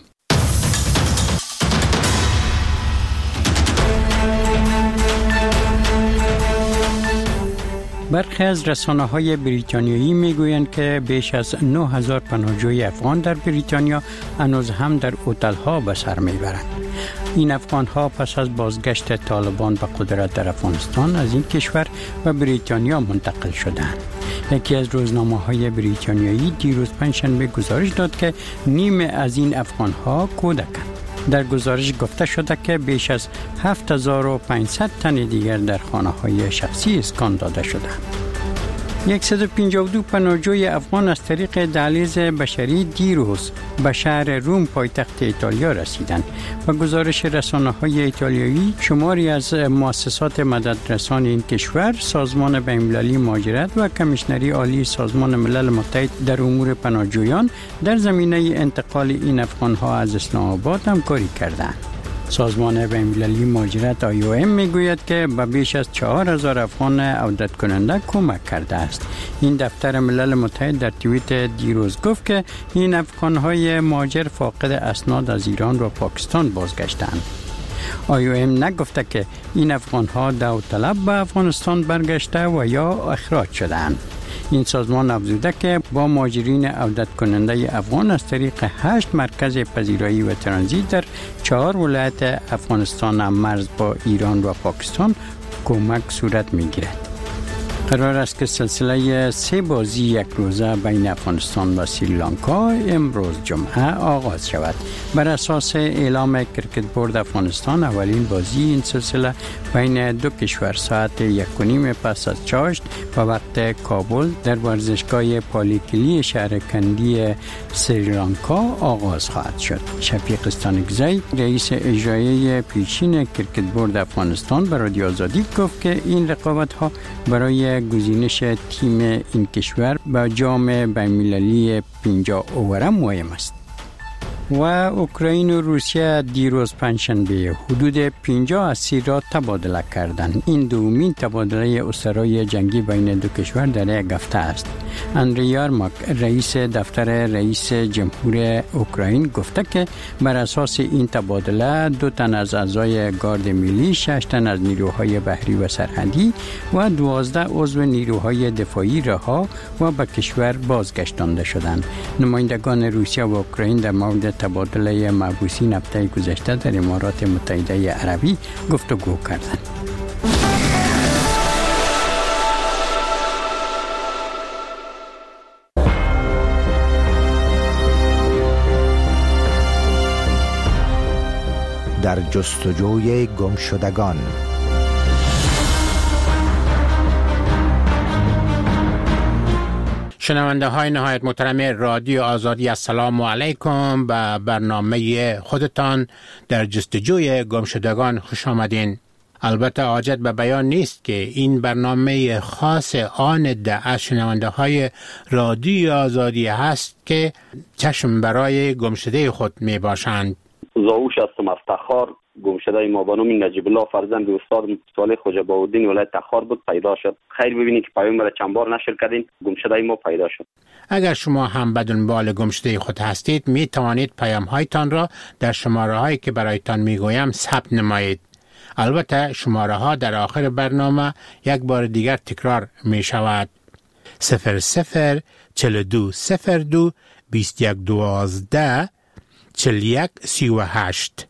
برخی از رسانه‌های بریتانیایی می‌گویند که بیش از 9000 پناهجوی افغان در بریتانیا هنوز هم در هتل‌ها به سر می‌برند. این افغان‌ها پس از بازگشت طالبان به قدرت در افغانستان از این کشور به بریتانیا منتقل شدند. یکی از روزنامه‌های بریتانیایی دیروز پنجشنبه گزارش داد که نیم از این افغان‌ها کودکند. در گزارش گفته شده که بیش از 7500 تن دیگر در خانه‌های شخصی اسکان داده شدند. 152 پناهجوی افغان از طریق دهلیز بشری دیروز به شهر روم پایتخت ایتالیا رسیدند. و گزارش رسانه‌های ایتالیایی شماری از مؤسسات مددرسان این کشور، سازمان بین‌المللی مهاجرت و کمیشنری عالی سازمان ملل متحد در امور پناهجویان در زمینه انتقال این افغان‌ها از اسلام آباد همکاری کردند. سازمان بین‌المللی مهاجرت IOM میگوید که به بیش از 4000 افغان عودت کننده کمک کرده است. این دفتر ملل متحد در توییت دیروز گفت که این افغان‌های مهاجر فاقد اسناد از ایران و پاکستان بازگشتند. IOM نگفته که این افغان‌ها داوطلب به افغانستان برگشته و یا اخراج شدند. این سازمان افزوده که با مهاجرین عودت کننده افغان از طریق 8 مرکز پذیرایی و ترانزیت در 4 ولایت افغانستان هم مرز با ایران و پاکستان کمک صورت می‌گیرد. قرار است که سلسله 3 بازی یک روزه بین افغانستان و سریلانکا امروز جمعه آغاز شود. بر اساس اعلام کرکت بورد افغانستان اولین بازی این سلسله بین دو کشور ساعت 1:30 پس از چاشت و وقت کابل در ورزشگاه پالیکلی شهر کندی سریلانکا آغاز خواهد شد. شفیق استانکزی رئیس اجرایی پیشین کرکت بورد افغانستان به رادیو آزادی گفت که این رقابت‌ها برای گزینش تیم این کشور به جام بین‌المللی 50 اوور مهم است. و اوکراین و روسیه دیروز پنجشنبه حدود 50 اسیر را تبادله کردند. این دومین تبادله اسرای جنگی بین دو کشور در یک هفته است. اندری یارماک رئیس دفتر رئیس جمهور اوکراین گفته که بر اساس این تبادله 2 تن از اعضای گارد ملی، 6 تن از نیروهای بحری و سرحدی و 12 عضو نیروهای دفاعی رها و به کشور بازگشتانده شدند. نمایندگان روسیه و اوکراین در مورد تبادله محبوسین هفته گذشته در امارات متحده عربی گفتگو کردند. در جستجوی گمشدگان. شنونده های نهایت محترم رادیو آزادی، السلام علیکم. به برنامه خودتان در جستجوی گمشدگان خوش آمدین. البته حاجت به بیان نیست که این برنامه خاص آن ده از شنونده های رادیو آزادی هست که چشم برای گمشده خود می باشند. زاوش هستم از تخار. گمشده ما به نام نجیب الله فرزند استاد صالح خوجا باودین ولایت تخار بود پیدا شد. خیر ببینید که پیام را چند بار نشر کردین. گمشده ما پیدا شد. اگر شما هم به دنبال گمشده خود هستید می توانید پیام هایتان را در شماره هایی که برایتان می گویم ثبت نمایید. البته شماره ها در آخر برنامه یک بار دیگر تکرار می شود. 00 42 02 21 12 41 38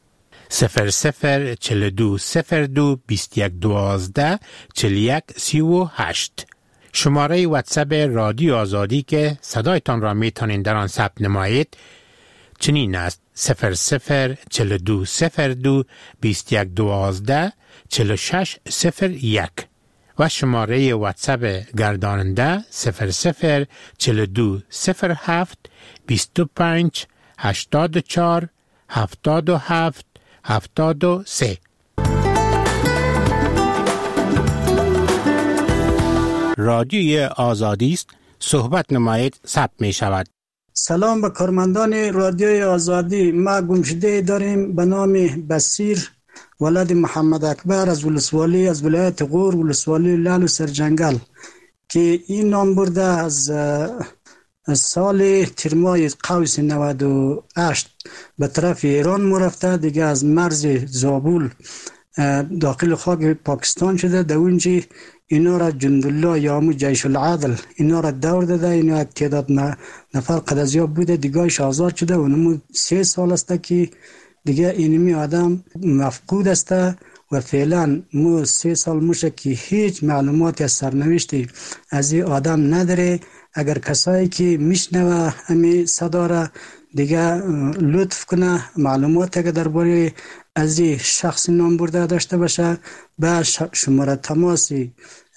00 42 02 21 12 41 38. شماره واتساپ رادیو آزادی که صدایتان را میتونین در آن ثبت نمایید چنین است: 00 42 02 21 12 46 01. و شماره واتساپ گرداننده 0042 07 25 84 77 73. رادیوی آزادی است. صحبت نمایید ثبت می شود. سلام به کارمندان رادیوی آزادی. ما گمشده داریم به نام بصیر ولد محمد اکبر از ولایت غور ولسوالی لالو سرجنگل که این نام برده از سال ترمای قوس 98 به طرف ایران مرفته، دیگه از مرز زابل داخل خاک پاکستان شده. در اونجا اینا را جندالله یا همون جیش العدل اینا را دور داده. اینا یک تعداد نفر قدزیاب بوده، دیگهش آزاد شده و نمو 3 سال است که دیگه اینمی آدم مفقود است و فعلا مو 3 سال میشه که هیچ معلوماتی از سرنوشتی از این آدم نداره. اگر کسایی که میشنوه همین صدا را دیگه لطف کنه معلوماتی که درباره از این شخص نام برده داشته باشه به شماره تماسی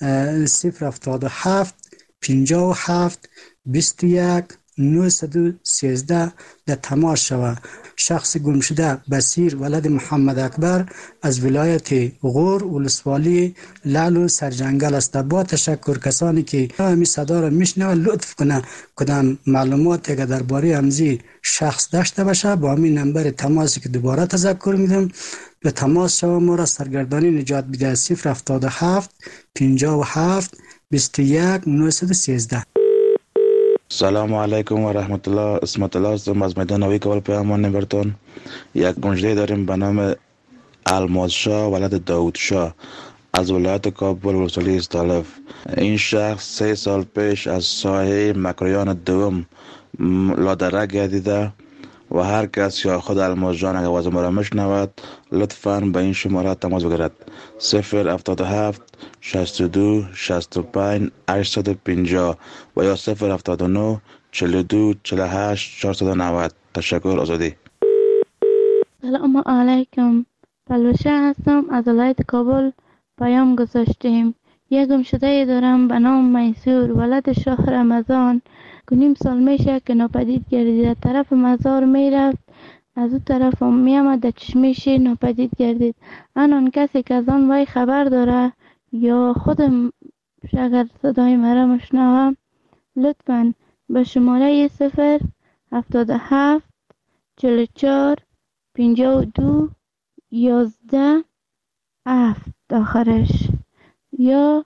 077 57 21 913 در تماس شوه. شخص گم شده بصیر ولد محمد اکبر از ولایت غور ولسوالی لالو سرجنگل است. با تشکر کسانی که همین صدا را میشنوه لطف کنه کدام معلوماتی که درباره همزی شخص داشته باشه با همین نمبر تماسی که دوباره تذکر میدم به تماس شوه. ما را سرگردانی نجات بده 077 57 21 913. سلام علیکم و رحمت الله. اسمت الله هستم از میدان نوی کابل پیامان نبرتون. یک گنجده داریم به نام الماس شاه ولد داود شاه از ولایت کابل ولسوالی استالف. این شخص 3 سال پیش از ساحه مکریان دوم لادره گردیده و هر کس یا خود الماس جان اگر وزن را میشنود لطفاً به این شماره تماس بگیرد 077 62 65 850 و یا 079 42 48 490. تشکر. آزادی. سلام علیکم. پلوشه هستم از ولایت کابل. پیام گذاشتیم. یک گمشده دارم به نام میسور ولد شاه رمضان. 9 سال میشه که ناپدید گردید. طرف مزار میرفت از اون طرف هم میامد در چشمش ناپدید گردید. آن کسی که از آن وی خبر داره یا خودم اگر صدای مرا مشنوم لطفاً به شماره 077 44 52 11 7 آخرش یا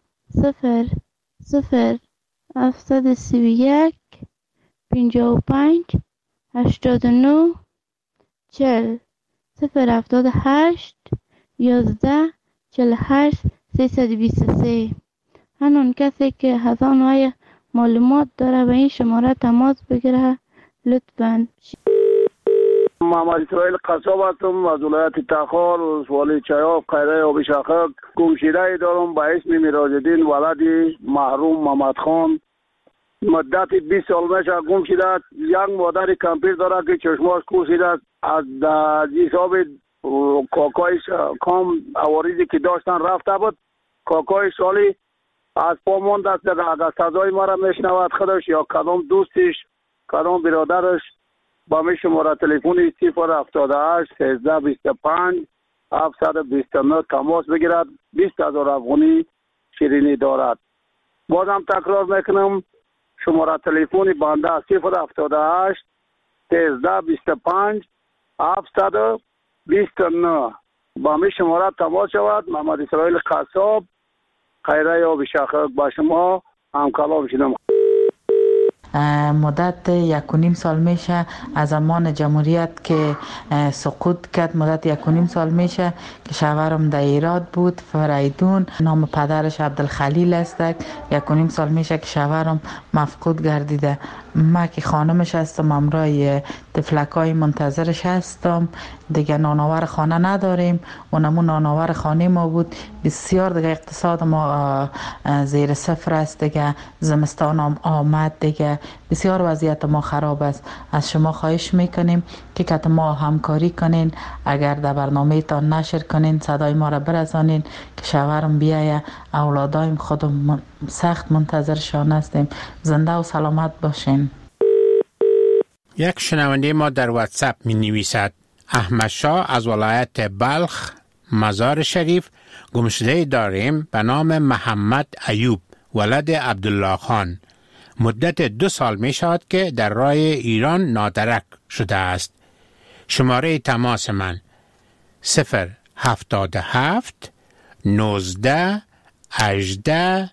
731 55 89 40 078 11 48 323. هنون کسی که از آنهای معلومات داره به این شماره تماس بگیره لطفاً. محمد اسرائیل قصاب هستم از ولایت تخار ولسوالی چایاب خیره آبی شاخک. گمشده دارم به اسم میراج‌الدین ولد محروم محمد خان. مدت 20 سال میشه گم شده. یک مادر کمپیر داره که چشماش کوسیده از حساب کاکایش کام عوارضی که داشتن رفته بود. کاکای سالی از پا مانده است. اگر صدای ما را میشنود خودش یا کدام دوستش کدام برادرش با می شماره تلفنی 078 1325 729 تماس بگیرد. 20,000 افغانی شیرینی دارد. بازم تکرار میکنم شماره تلفنی بنده 078 1325 729 با می شماره تماس شود. محمد اسرائیل قصاب خیره آبی شاخک با شما هم کلام شدم. مدت 1.5 سال میشه از زمان جمهوریت که سقوط کرد. مدت 1.5 سال میشه که شوهرم در ایراد بود فریدون. نام پدرش عبدالخلیل است. 1.5 سال میشه که شوهرم مفقود گردیده. ما که خانمش هستم امرای تفلکای منتظرش هستم. دیگه نانآور خانه نداریم و نمون نانآور خانه ما بود. بسیار دیگه اقتصاد ما زیر صفر است. دیگه زمستان هم آمد، دیگه بسیار وضعیت ما خراب است. از شما خواهش میکنیم که ما همکاری کنین، اگر در برنامه تان نشر کنین صدای ما را برسانین که شوهرم بیایه. اولادایم خودم سخت منتظرشان هستیم. زنده و سلامت باشین. یک شنونده ما در واتساپ می نویسد: احمد شاه از ولایت بلخ مزار شریف گمشده داریم به نام محمد ایوب ولد عبدالله خان. مدت 2 سال می شود که در راه ایران نادرک شده است. شماره تماس من 077 19 18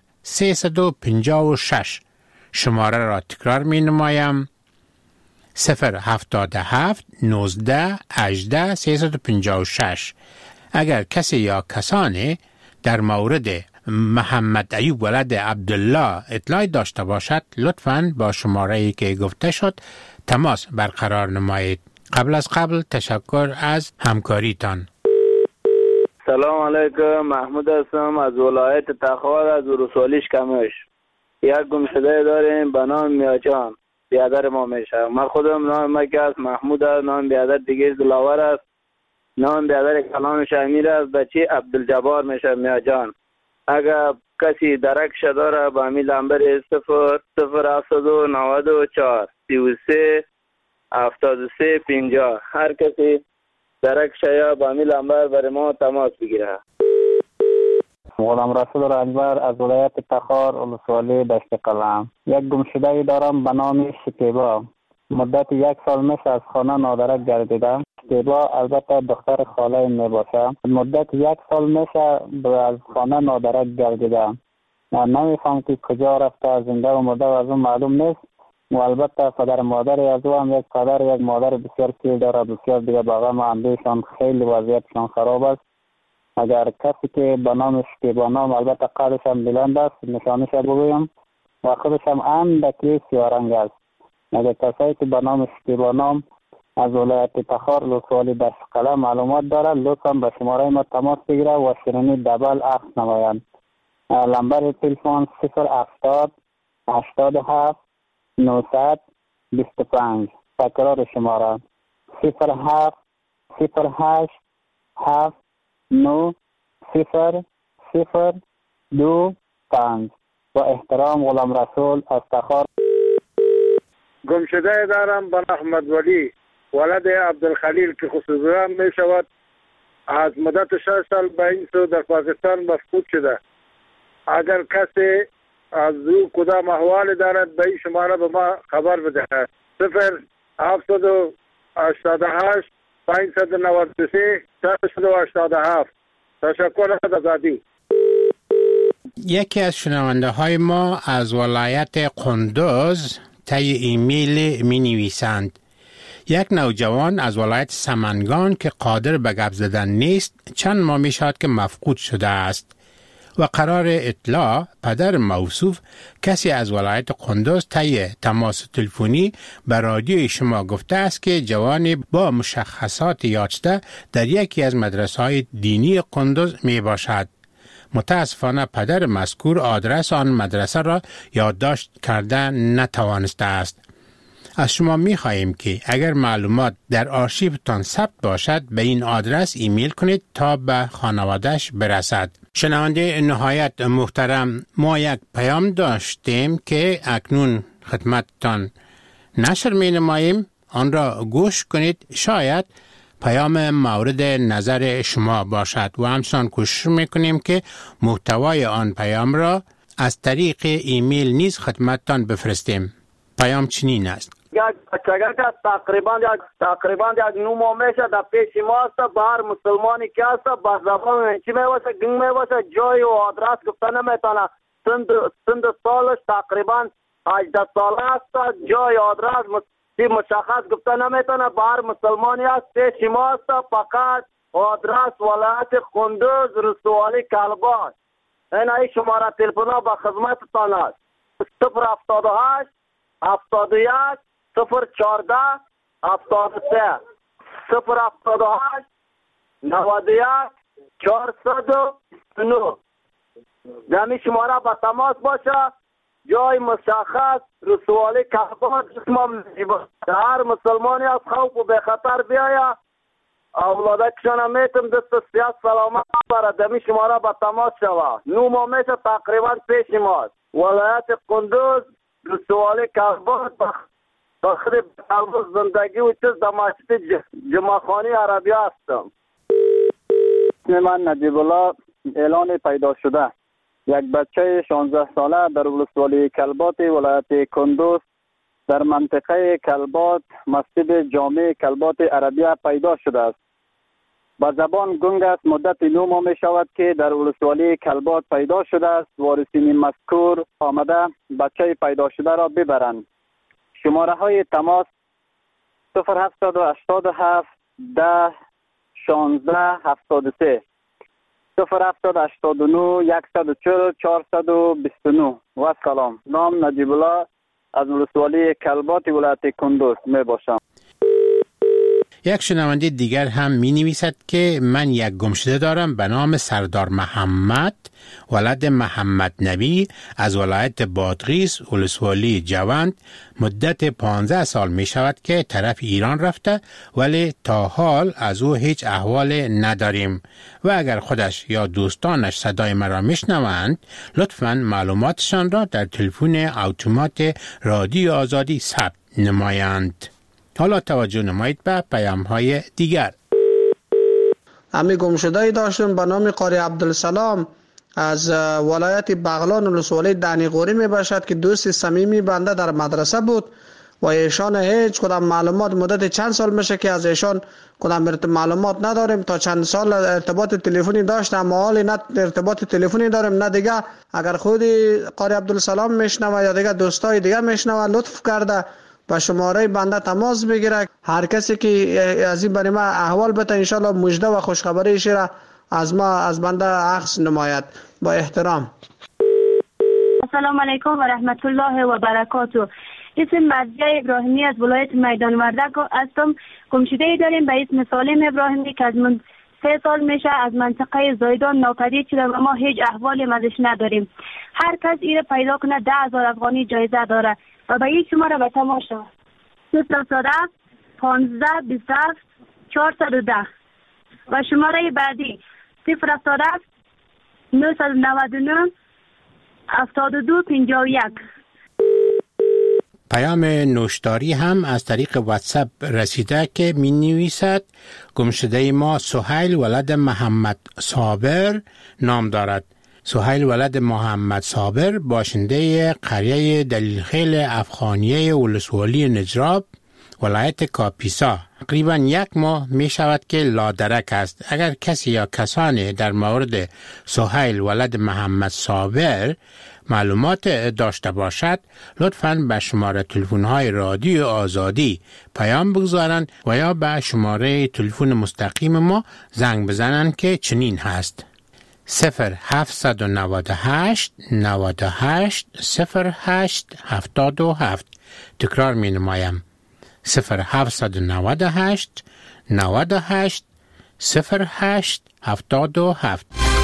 356. شماره را تکرار می نمایم: 077 19 18 356. اگر کسی یا کسانی در مورد محمد ایوب ولد عبدالله اطلاعی داشته باشد لطفاً با شماره‌ای که گفته شد تماس برقرار نمایید. قبل از قبل تشکر از همکاریتان. سلام علیکم، محمود هستم از ولایت تخار از ولسوالیش کمش. یک گمشده داریم به نام میاجان، بیادر ما میشه. من خودم نام مکه است، محمود است. نام بیادر دیگه دلاور است. نام بیادر کلانش امیر است. بچه عبدالجبار میشه میاجان. اگر کسی درک داره با امی لمبر 00794 33 73 50. هر کسی درک یا با امی لمبر برای ما تماس بگیره. غلام رسول رنجبر از ولایت تخار ولسوالی دشت قلم. یک گمشده دارم به نام شکیبا. مدت 1 سال میشه از خانه نادرک گردیده. شکیبا البته دختر خاله می باشه. مدت 1 سال میشه از خانه نادرک گردیده. نمیفهم که کجا رفته، زنده و مرده و از اون معلوم نیست. و البته پدر مادر از او هم یک پدر یک مادر بسیار کیل داره. بسیار دیگه باقا معندوشان خیلی وضعیتشان خراب است. اگر کسی که به نام شکیبا نام، البته قدش هم بلند است، نشانش بگویم و خودش هم اندکی سیارنگ است. اگر کسی که به نام شکیبا نام از ولایت تخار ولسوالی دشت قلم معلومات داره لطفا به شماره ما تماس بگیره و شیرینی دبل عکس نمایند. لمبر تلفن 070 87 925. تکرار شماره 07 08 7 9 0 0 2 5. با احترام غلام رسول از تخار. گمشده دارم به احمد ولی ولد عبدالخلیل که خصوصا می شود. از مدت 6 سال به این سو در پاکستان مفقود شده. اگر کسی از او کدام احوال دارد به این شماره به ما خبر بده. 0788 593 387. تشکر از آزادی. یکی از شنونده های ما از ولایت قندوز طی ایمیل می نویسند: یک نوجوان از ولایت سمنگان که قادر به گپ زدن نیست چند ماه می شود که مفقود شده است و قرار اطلاع پدر موصوف کسی از ولایت قندوز طی تماس تلفنی به رادیوی شما گفته است که جوانی با مشخصات یافته در یکی از مدرسه‌های دینی قندوز می باشد. متاسفانه پدر مذکور آدرس آن مدرسه را یادداشت کرده نتوانسته است. از شما می خواهیم که اگر معلومات در آرشیوتان ثبت باشد به این آدرس ایمیل کنید تا به خانواده‌اش برسد. شنونده نهایت محترم، ما یک پیام داشتیم که اکنون خدمتتان نشر می نماییم. آن را گوش کنید، شاید پیام مورد نظر شما باشد و همچنان کوشش میکنیم که محتوای آن پیام را از طریق ایمیل نیز خدمتتان بفرستیم. پیام چنین است: یک بچگه که تقریبا یک 9 ماه میشه در پیش ما است. بر مسلمانی که است با زبان چی میواسه گنگ میواسه جای و آدرس گفته نمیتونه. سند سالش تقریبا 18 ساله است. جای آدرس مشخص گفته نمیتونه. بر مسلمانی است پیش ما است. فقط آدرس ولایت قندوز ولسوالی کلبان. این شماره تلفن با خدمتتان است. 078 71 014 73 078 91 409. دمی شماره به تماس باشه. جای مشخص رسوالی کعبات اسمم هر مسلمانی از خوف و به خطر بیاید اولادکشان میتم دست سیاست سلامت برای دمی شماره به تماس شود. 9 ماه میشه تقریبا پیش ماست. ولایت قندوز رسوالی کعبات بخری بطلبوز زندگی و چیز در مسجد جمعخانی عربی هستم. من نجیب الله اعلان پیدا شده. یک بچه 16 ساله در ولسوالی کلبات ولایت کندوز در منطقه کلبات مسجد جامع کلبات عربیه پیدا شده است. با زبان گنگ است. مدت 9 ماه می شود که در ولسوالی کلبات پیدا شده است. وارثین مذکور آمده بچه پیدا شده را ببرند. شماره های تماس 0787 10 16 73 0789 140 429 و سلام. نام نجیب الله از ولسوالی کلبات ولایت کندوز می باشم. یک شنونده دیگر هم می نویسد که من یک گمشده دارم به نام سردار محمد ولد محمد نبی از ولایت بادغیس ولسوالی جوند. مدت 15 سال می شود که طرف ایران رفته ولی تا حال از او هیچ احوال نداریم و اگر خودش یا دوستانش صدای مرا میشنوند لطفاً معلوماتشان را در تلفن اتومات رادیو آزادی ثبت نمایند. حالا توجه نمایید به پیام‌های دیگر. امی گمشده‌ای داشتم به نام قاری عبدالسلام از ولایت بغلان ولسوالی دنیقوری می باشد که دوست صمیمی بنده در مدرسه بود و ایشان هیچ کدام معلومات مدت چند سال میشه که از ایشان کدام معلومات نداریم. تا چند سال ارتباط تلفنی داشتم اما حالی نه ارتباط تلفنی داریم نه دیگه. اگر خودی قاری عبدالسلام میشنوه یا دیگه دوستای دیگه میشنوه لطف کرده با شماره بنده تماس بگیره. هر کسی که از این برای ما احوال بده انشالله مژده و خوشخبریش را از ما از بنده عکس نماید. با احترام. السلام علیکم و رحمت الله و برکاته. اسم مرضیه ابراهیمی از ولایت میدان وردک هستم. گمشده‌ای داریم به اسم سالم ابراهیمی که از من 3 سال میشه از منطقه زایدان ناپدید شده و ما هیچ احوالی ازش نداریم. هر کس ایره پیدا کنه 10,000 افغانی جایزه داره و به این شماره به تماس شود 077 15 27 410 و شماره بعدی 077 999 72 51. پیام نوشداری هم از طریق واتساپ رسیده که می نویسد گمشده ما سهیل ولد محمد صابر نام دارد. سهیل ولد محمد صابر باشنده قریه دلیلخیل افغانیه ولسوالی نجراب ولایت کاپیسا تقریبا 1 ماه می شود که لادرک است. اگر کسی یا کسانی در مورد سهیل ولد محمد صابر معلومات داشته باشد لطفاً به شماره تلفن‌های رادیو آزادی پیام بگذارند و یا به شماره تلفن مستقیم ما زنگ بزنند که چنین هست 0798 98 08 77. تکرار می نمایم 0798 98 08 77.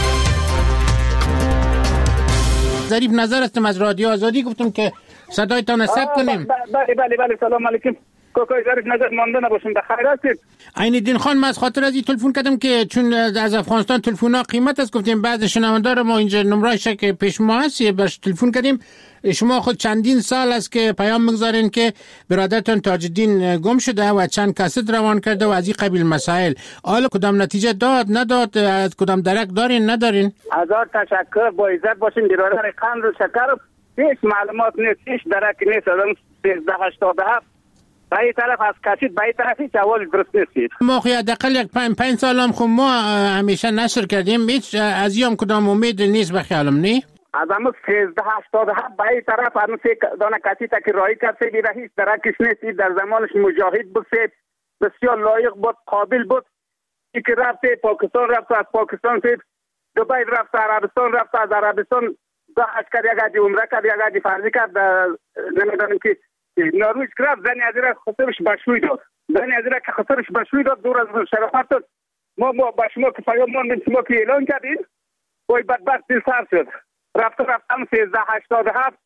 ظریف نظر هستم از رادیو آزادی. گفتم که صدایتان ثبت کنیم. بله سلام علیکم. کوکای ظریف نظر مانده نباشیم. بخیر هستید؟ عین الدین خان من از خاطر از این تلفن کردم که چون از افغانستان تلفن‌ها قیمت است گفتیم بعض شنوندار ما اینجا نمره‌اش که پیش ما هست باش تلفن کردیم. شما خود چندین سال است که پیام می‌گذارین که برادرتون تاج الدین گم شده و چند کاست روان کرده و از این قبیل مسائل. حالا کدام نتیجه داد نداد؟ از کدام درک دارین ندارین؟ هزار تشکر. با عزت باشین. برادر قند و شکر هیچ معلومات نیست، هیچ درک نیست. آدم 1387 به این طرف از کشید به این طرف هیچ اول درست نیستید. ما خو حداقل یک 5 سال هم خو ما همیشه نشر کردیم. هیچ از یوم کدام امید نیست به خیالم نی. از همون 1387 به این طرف هنوز دانه کسی تا که راهی کرده بیره هیچ درکش نیست. در زمانش مجاهد بود، بسیار لایق بود، قابل بود. ای که رفته پاکستان رفته، از پاکستان سید دبی رفته، عربستان رفته، از عربستان داعش کرد، یک عدی عمره کرد، یک عدی فرضی کرد. نمیدانم که نروژ گرفت زنی از را خسرش بشوی داد. زنی از را که خسرش بشوی داد دور از شرافت داد. ما با شما که پیام ماندیم شما که اعلان کردین وای بدبخت سر شد. رفتم 1387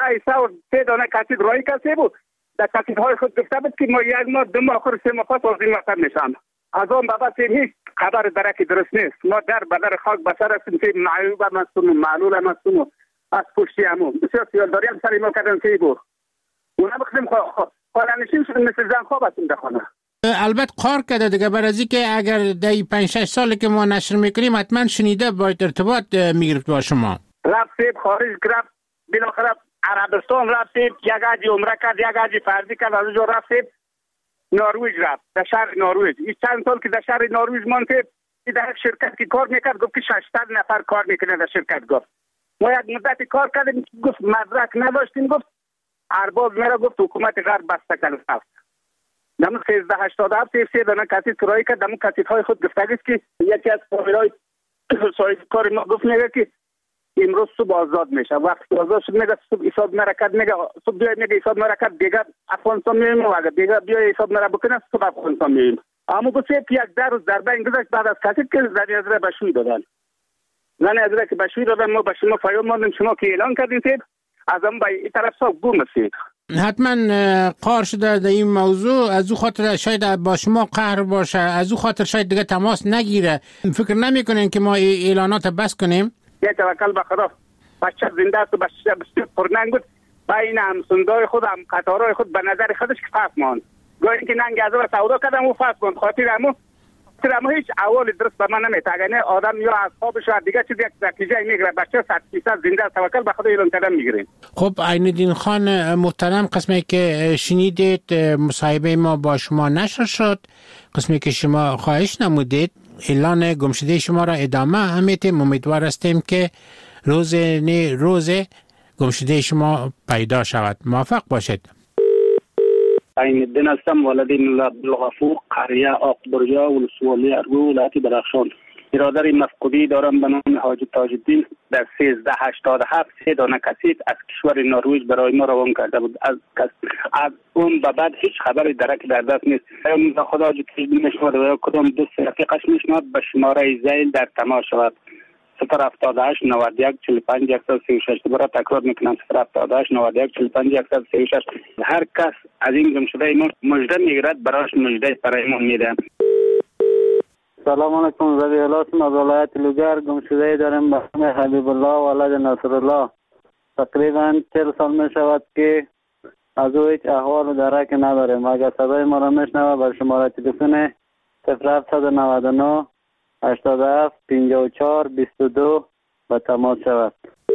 3 دانه کسید رای کسی بود. در کسیدهای خود گفته بود که ما 1 ماه 2 ماه آخر 3 ماه پس از این وقت میشم. از آن بابا هیچ خبر درکی درست نیست. ما در بدر خاک بسر هستیم که معیوب هم هستیم و معلول هم هستیم و از پشتی همون بسیار سیالداری هم سری ما کردن که بود. اونا بخدیم خانه‌نشین شدیم مثل زن خواب هستیم در خانه. البته قار کرده دیگه برای که اگر در 5-6 سالی که ما نشر میکنیم حتما شنیده باید ارتباط میگرفت با شما. رفتیم خارج گرفت بالاخره عربستان رفتیم یک حج عمره کرد یک حج فرضی کرد از اونجا رفتیم نروژ رفت در شهر نروژ. این چند سال که در شهر نروژ ماند که در شرکت که کار میکرد گفت که 600 نفر کار میکنه در شرکت. گفت ما یک مدت کار کردیم گفت مدرک نداشتیم. گفت ارباب میرا گفت حکومت غرب بسته کرده است. دم 1387 3 دانه کسید کرایه کرد. دم کسیدهای خود گفتگیست که یکی از فامیلای صاحب کار ما گفت میگه که امروز صبح آزاد میشه. وقتی که آزاد شد میگه صبح حساب نرکت میگه صبح بیای میگه حساب نرکت دیگه افغانستان میریم و اگه دیگه بیای حساب نره بکنه صبح افغانستان میریم. اما گفت که یک در روز در بین گذشت بعد از کسید که زنی از را بشوی دادن. زنی از را که بشوی دادن ما به شما پیام ماندیم شما که اعلان کردین که از اون به این طرف صاحب گم هستید. حتما قهر شده در این موضوع. از او خاطر شاید با شما قهر باشه. از او خاطر شاید دیگه تماس نگیره. فکر نمیکنین که ما اعلانات بس کنیم؟ یه توکل به خدا. بچه زنده است و بچه بسیار پرننگ بود. بین همسندای خود هم قطارهای خود به نظر خودش که فرق ماند. گاهی که ننگ از را سودا کردم و فرق ماند. خاطر همو هیچ اول درست به من نمیتگنه. آدم یا از خوابش و دیگه چیز یک نتیجه میگیره. بچه 100% زنده است. توکل به خدا اعلان کردن میگیریم. خب عین‌الدین خان محترم، قسمی که شنیدید مصاحبه ما با شما نشر شد، قسمی که شما خواهش نمودید اعلان گمشده شما را ادامه همیتیم. امیدوار هستیم که روز گمشده شما پیدا شود. موفق باشید. عین‌الدین هستم، ولد عبدالغفور، قریه آقبریا، ولسوالی ارگو، ولایت درخشان. برادر مفقودی دارم به نام حاجی تاج الدین. در 1387 3 دانه کسید از کشور نروژ برای ما روان کرده بود. از اون به بعد هیچ خبری درک در دست نیست. خدا حاجی تاج الدین میشود و کدام دوست رفیقش میشود به شماره زیل در تماس شود. 078 91 45 136. دوباره تکرار میکنم 078 91 45 136. هر کس از این گمشده ما مژده میگیرد برایش مژده برایمون میده. سلام علیکم. زبی الاسم از ولایت لوگر. گمشده داریم به نام حبیب الله ولد نصر الله. تقریبا 40 سال می شود که از او هیچ احوال و درک نداریم. اگر صدای ما را میشنوه بر شماره تلفن 0799 87 54 22 به تماس شود.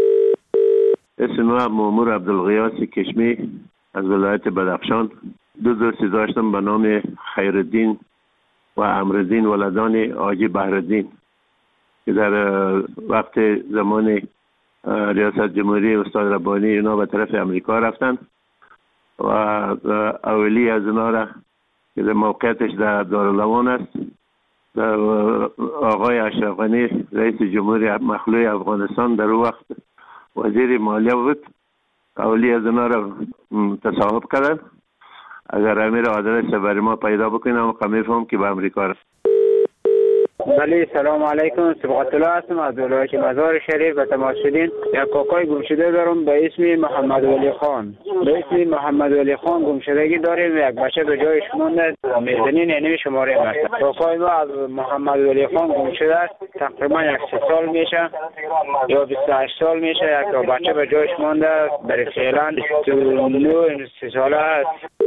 اسم ما مامور عبدالغیاس کشمی از ولایت بدخشان. 2 دوستی داشتم به نام خیرالدین و امرالدین ولدان حاجی بهرالدین که در وقت زمان ریاست جمهوری استاد ربانی اینا به طرف امریکا رفتن و اولی از اینا را که در موقعیتش در دارالعوان است آقای اشرف غنی رئیس جمهوری مخلوع افغانستان در وقت وزیر مالیه بود. اولی از اینا را تصاحب کردن. اگر امیر آدرس برای ما پیدا بکنم و میفهم که به امریکا رفت. بله سلام علیکم. صبغت الله هستم از ولایت مزار شریف به تماس شدین. یک کاکای گمشده دارم به اسم محمد ولی خان. گمشدگی داریم. یک بچه به جایش مونده. میزنین یعنی شماره هست. کاکای ما از محمد ولی خان گمشده است. تقریبا 30 سال میشه یا 28 سال میشه. یک بچه به جایش مونده. برای فعلا 29 ساله است.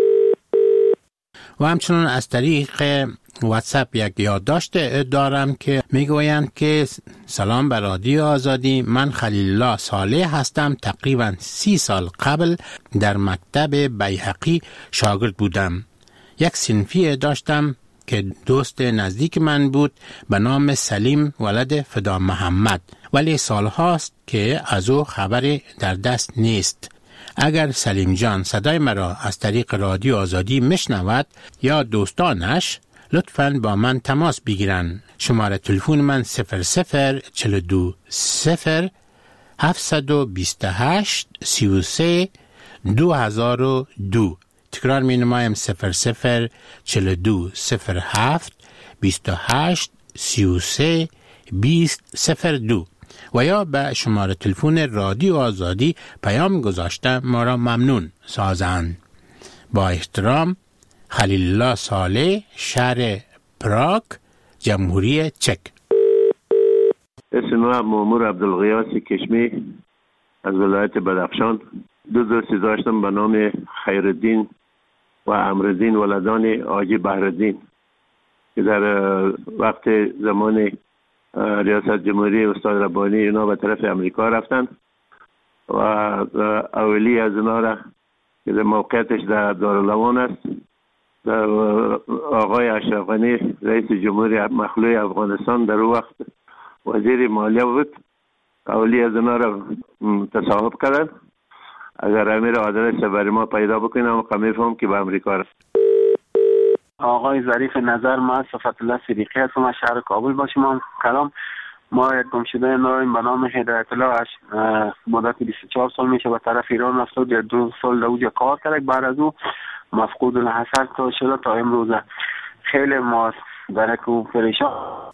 و همچنان از طریق واتساپ یک یادداشت دارم که میگویند که سلام بر رادیو آزادی، من خلیل الله صالح هستم. تقریبا 30 سال قبل در مکتب بیهقی شاگرد بودم. یک صنفی داشتم که دوست نزدیک من بود به نام سلیم ولد فدا محمد، ولی سالهاست که از او خبری در دست نیست. اگر سلیم جان صدای مرا از طریق رادیو آزادی میشنود یا دوستانش لطفاً با من تماس بگیرن. شماره تلفن من 0042 0 728 33 2002. تکرار می نمایم 00 42 07 28 33 20 02 و یا به شماره تلفن رادیو آزادی پیام گذاشته ما را ممنون سازند. با احترام، خلیل الله صالح، شهر پراگ، جمهوری چک. اسم من مامور عبدالغیاس کشمی از ولایت بدخشان. دو دوستی داشتم به نام خیرالدین و امرالدین ولدان حاجی بهرالدین که در وقت زمان ریاست جمهوری استاد ربانی اینا به طرف امریکا رفتن و اولی از اینا را که در موقعیتش در دارالعوان است آقای اشرف غنی رئیس جمهوری مخلوع افغانستان در وقت وزیر مالیه بود. اولی از اینا را تصاحب کردن اگر امیر آدرس برای ما پیدا بکنیم هم میفهم که به امریکا رفت. آقای ظریف نظر، ما صفت الله صدیقی هستم از شهر کابل با شما کلام. ما یک گمشده داریم به نام هدایت الله، مدت 24 سال میشه به طرف ایران رفته و 2 سال در اونجا کار کرد. بعد از او مفقود الحصر تا شده تا امروز. خیلی ما برای او پریشان.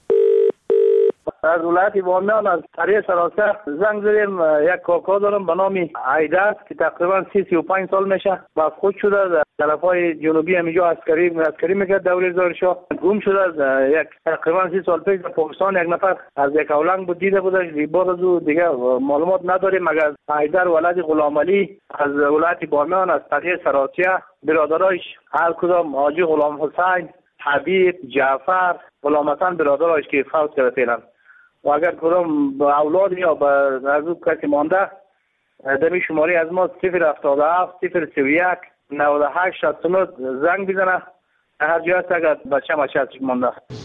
از ولایت بامیان از طریق سراسر زنگ زدیم. یک کاکا دارم به نام عیدر که تقریبا 35 سال میشه مفقود شده در طرفای جنوبی همینجا عسکری میکرد دوره زارشاه. گم شده از تقریبا 30 سال پیش در پاکستان. یک نفر از یک اولنگ بود دیده بودش. بعد از او دیگه معلومات نداریم مگر عیدر ولد غلام علی از ولایت بامیان از طریق سراسر برادرایش هر کدام حاجی غلام حسین، حبیب، جعفر، غلام حسن برادرایش که فوت کرده فعلا و اگر کدام با اولاد یا با از او کسی مانده دمی شماری از ما 077 031 98 69 زنگ بزنه. هر جای هست اگر بچه ازش مانده.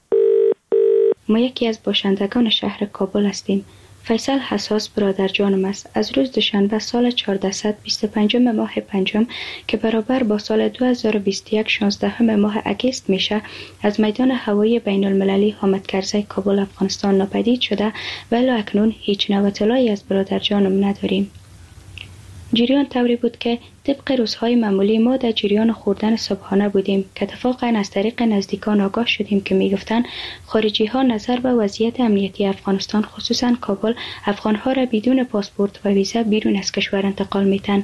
ما یکی از باشندگان شهر کابل هستیم. فیصل حساس برادر جانم است. از روز دوشنبه سال 1425 ماه پنجم که برابر با سال 2021 16 ماه اگست میشه از میدان هوایی بین المللی حامد کرزی کابل افغانستان ناپدید شده و الی اکنون هیچ نوع اطلاعی از برادر جانم نداریم. جریان طوری بود که طبق روزهای معمولی ما در جریان خوردن صبحانه بودیم که اتفاقا از طریق نزدیکان آگاه شدیم که میگفتن خارجی ها نظر به وضعیت امنیتی افغانستان خصوصا کابل افغانها را بدون پاسپورت و ویزا بیرون از کشور انتقال میتن.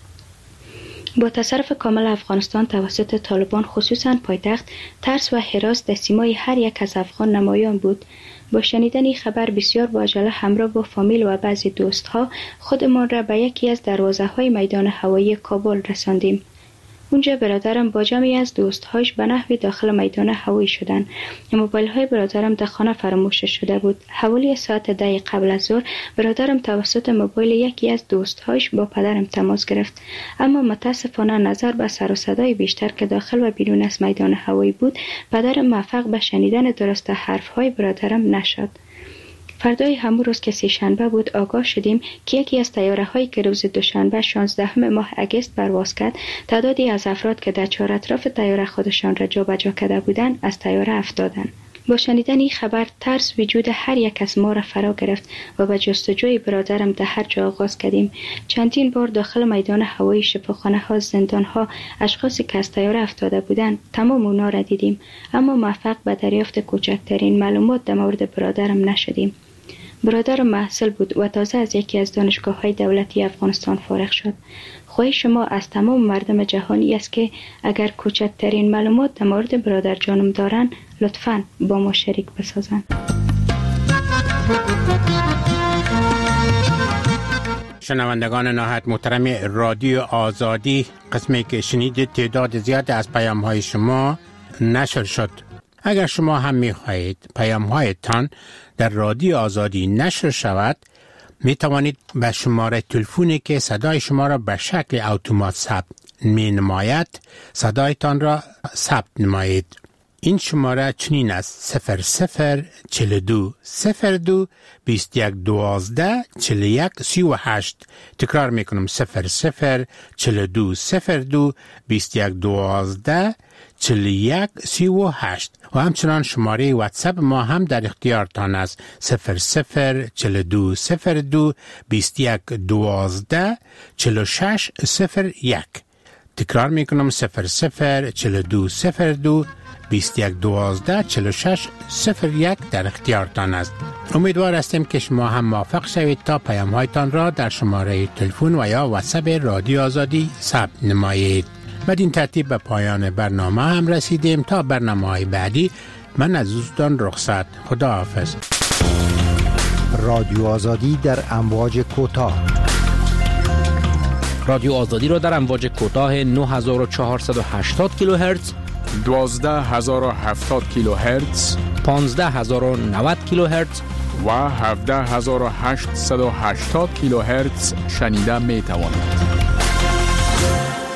با تصرف کامل افغانستان توسط طالبان خصوصا پایتخت ترس و هراس در سیمای هر یک از افغان نمایان بود. با شنیدن این خبر بسیار با عجله همراه با فامیل و بعضی دوستها خودمان را به یکی از دروازه های میدان هوایی کابل رساندیم. اونجا برادرم با جمعی از دوستهاش به نحوی داخل میدان هوایی شدند. موبایل های برادرم در خانه فراموش شده بود. حوالی ساعت 10 قبل از ظهر برادرم توسط موبایل یکی از دوستهاش با پدرم تماس گرفت، اما متاسفانه نظر به سر و صدای بیشتر که داخل و بیرون از میدان هوایی بود پدرم موفق به شنیدن درست حرف های برادرم نشد. فردای همون روز که سه‌شنبه بود آگاه شدیم که یکی از طیاره هایی که روز دوشنبه 16 ماه اگست پرواز کرد تعدادی از افراد که در چهار اطراف طیاره خودشان را جابجا کرده بودند از طیاره افتادند. با شنیدن این خبر ترس وجود هر یک از ما را فرا گرفت و به جستجوی برادرم در هر جا آغاز کردیم. چندین بار داخل میدان هوایی، شفاخانه ها، زندان ها، اشخاصی که از طیاره افتاده بودند تمام اونا را دیدیم، اما موفق به دریافت کوچکترین معلومات در مورد برادرم نشدیم. برادرم محصل بود و تازه از یکی از دانشگاه‌های دولتی افغانستان فارغ شد. خواهش ما از تمام مردم جهانی است که اگر کوچکترین معلومات در مورد برادر جانم دارن لطفاً با ما شریک بسازن. شنوندگان نهایت محترم رادیو آزادی، قسمی که شنیدید تعداد زیاد از پیام‌های شما نشر شد. اگر شما هم می‌خواهید پیام‌هایتان در رادیو آزادی نشر شود، می توانید به شماره تلفنی که صدای شما را به شکل اتومات ثبت می نماید صدایتان را ثبت نمایید. این شماره چنین است: 0042 02 21 12 41 38. تکرار میکنم: 0042 02 21 12 41 38. و همچنان شماره واتساپ ما هم در اختیارتان است: 0042 02 21 12 46 01. تکرار میکنم: 0042 02 21 12 46 01 در اختیارتان است. امیدوار هستیم که شما هم موافق شوید تا پیام هایتان را در شماره تلفن و یا واتساپ رادیو آزادی ثبت نمایید. بدین ترتیب به پایان برنامه هم رسیدیم. تا برنامه های بعدی من از دوستان رخصت. خداحافظ. رادیو آزادی در امواج کوتاه. رادیو آزادی را در امواج کوتاه 9480 کیلوهرتز، 12070 کیلوهرتز، 15090 کیلوهرتز و 17880 کیلوهرتز شنیده می توانید.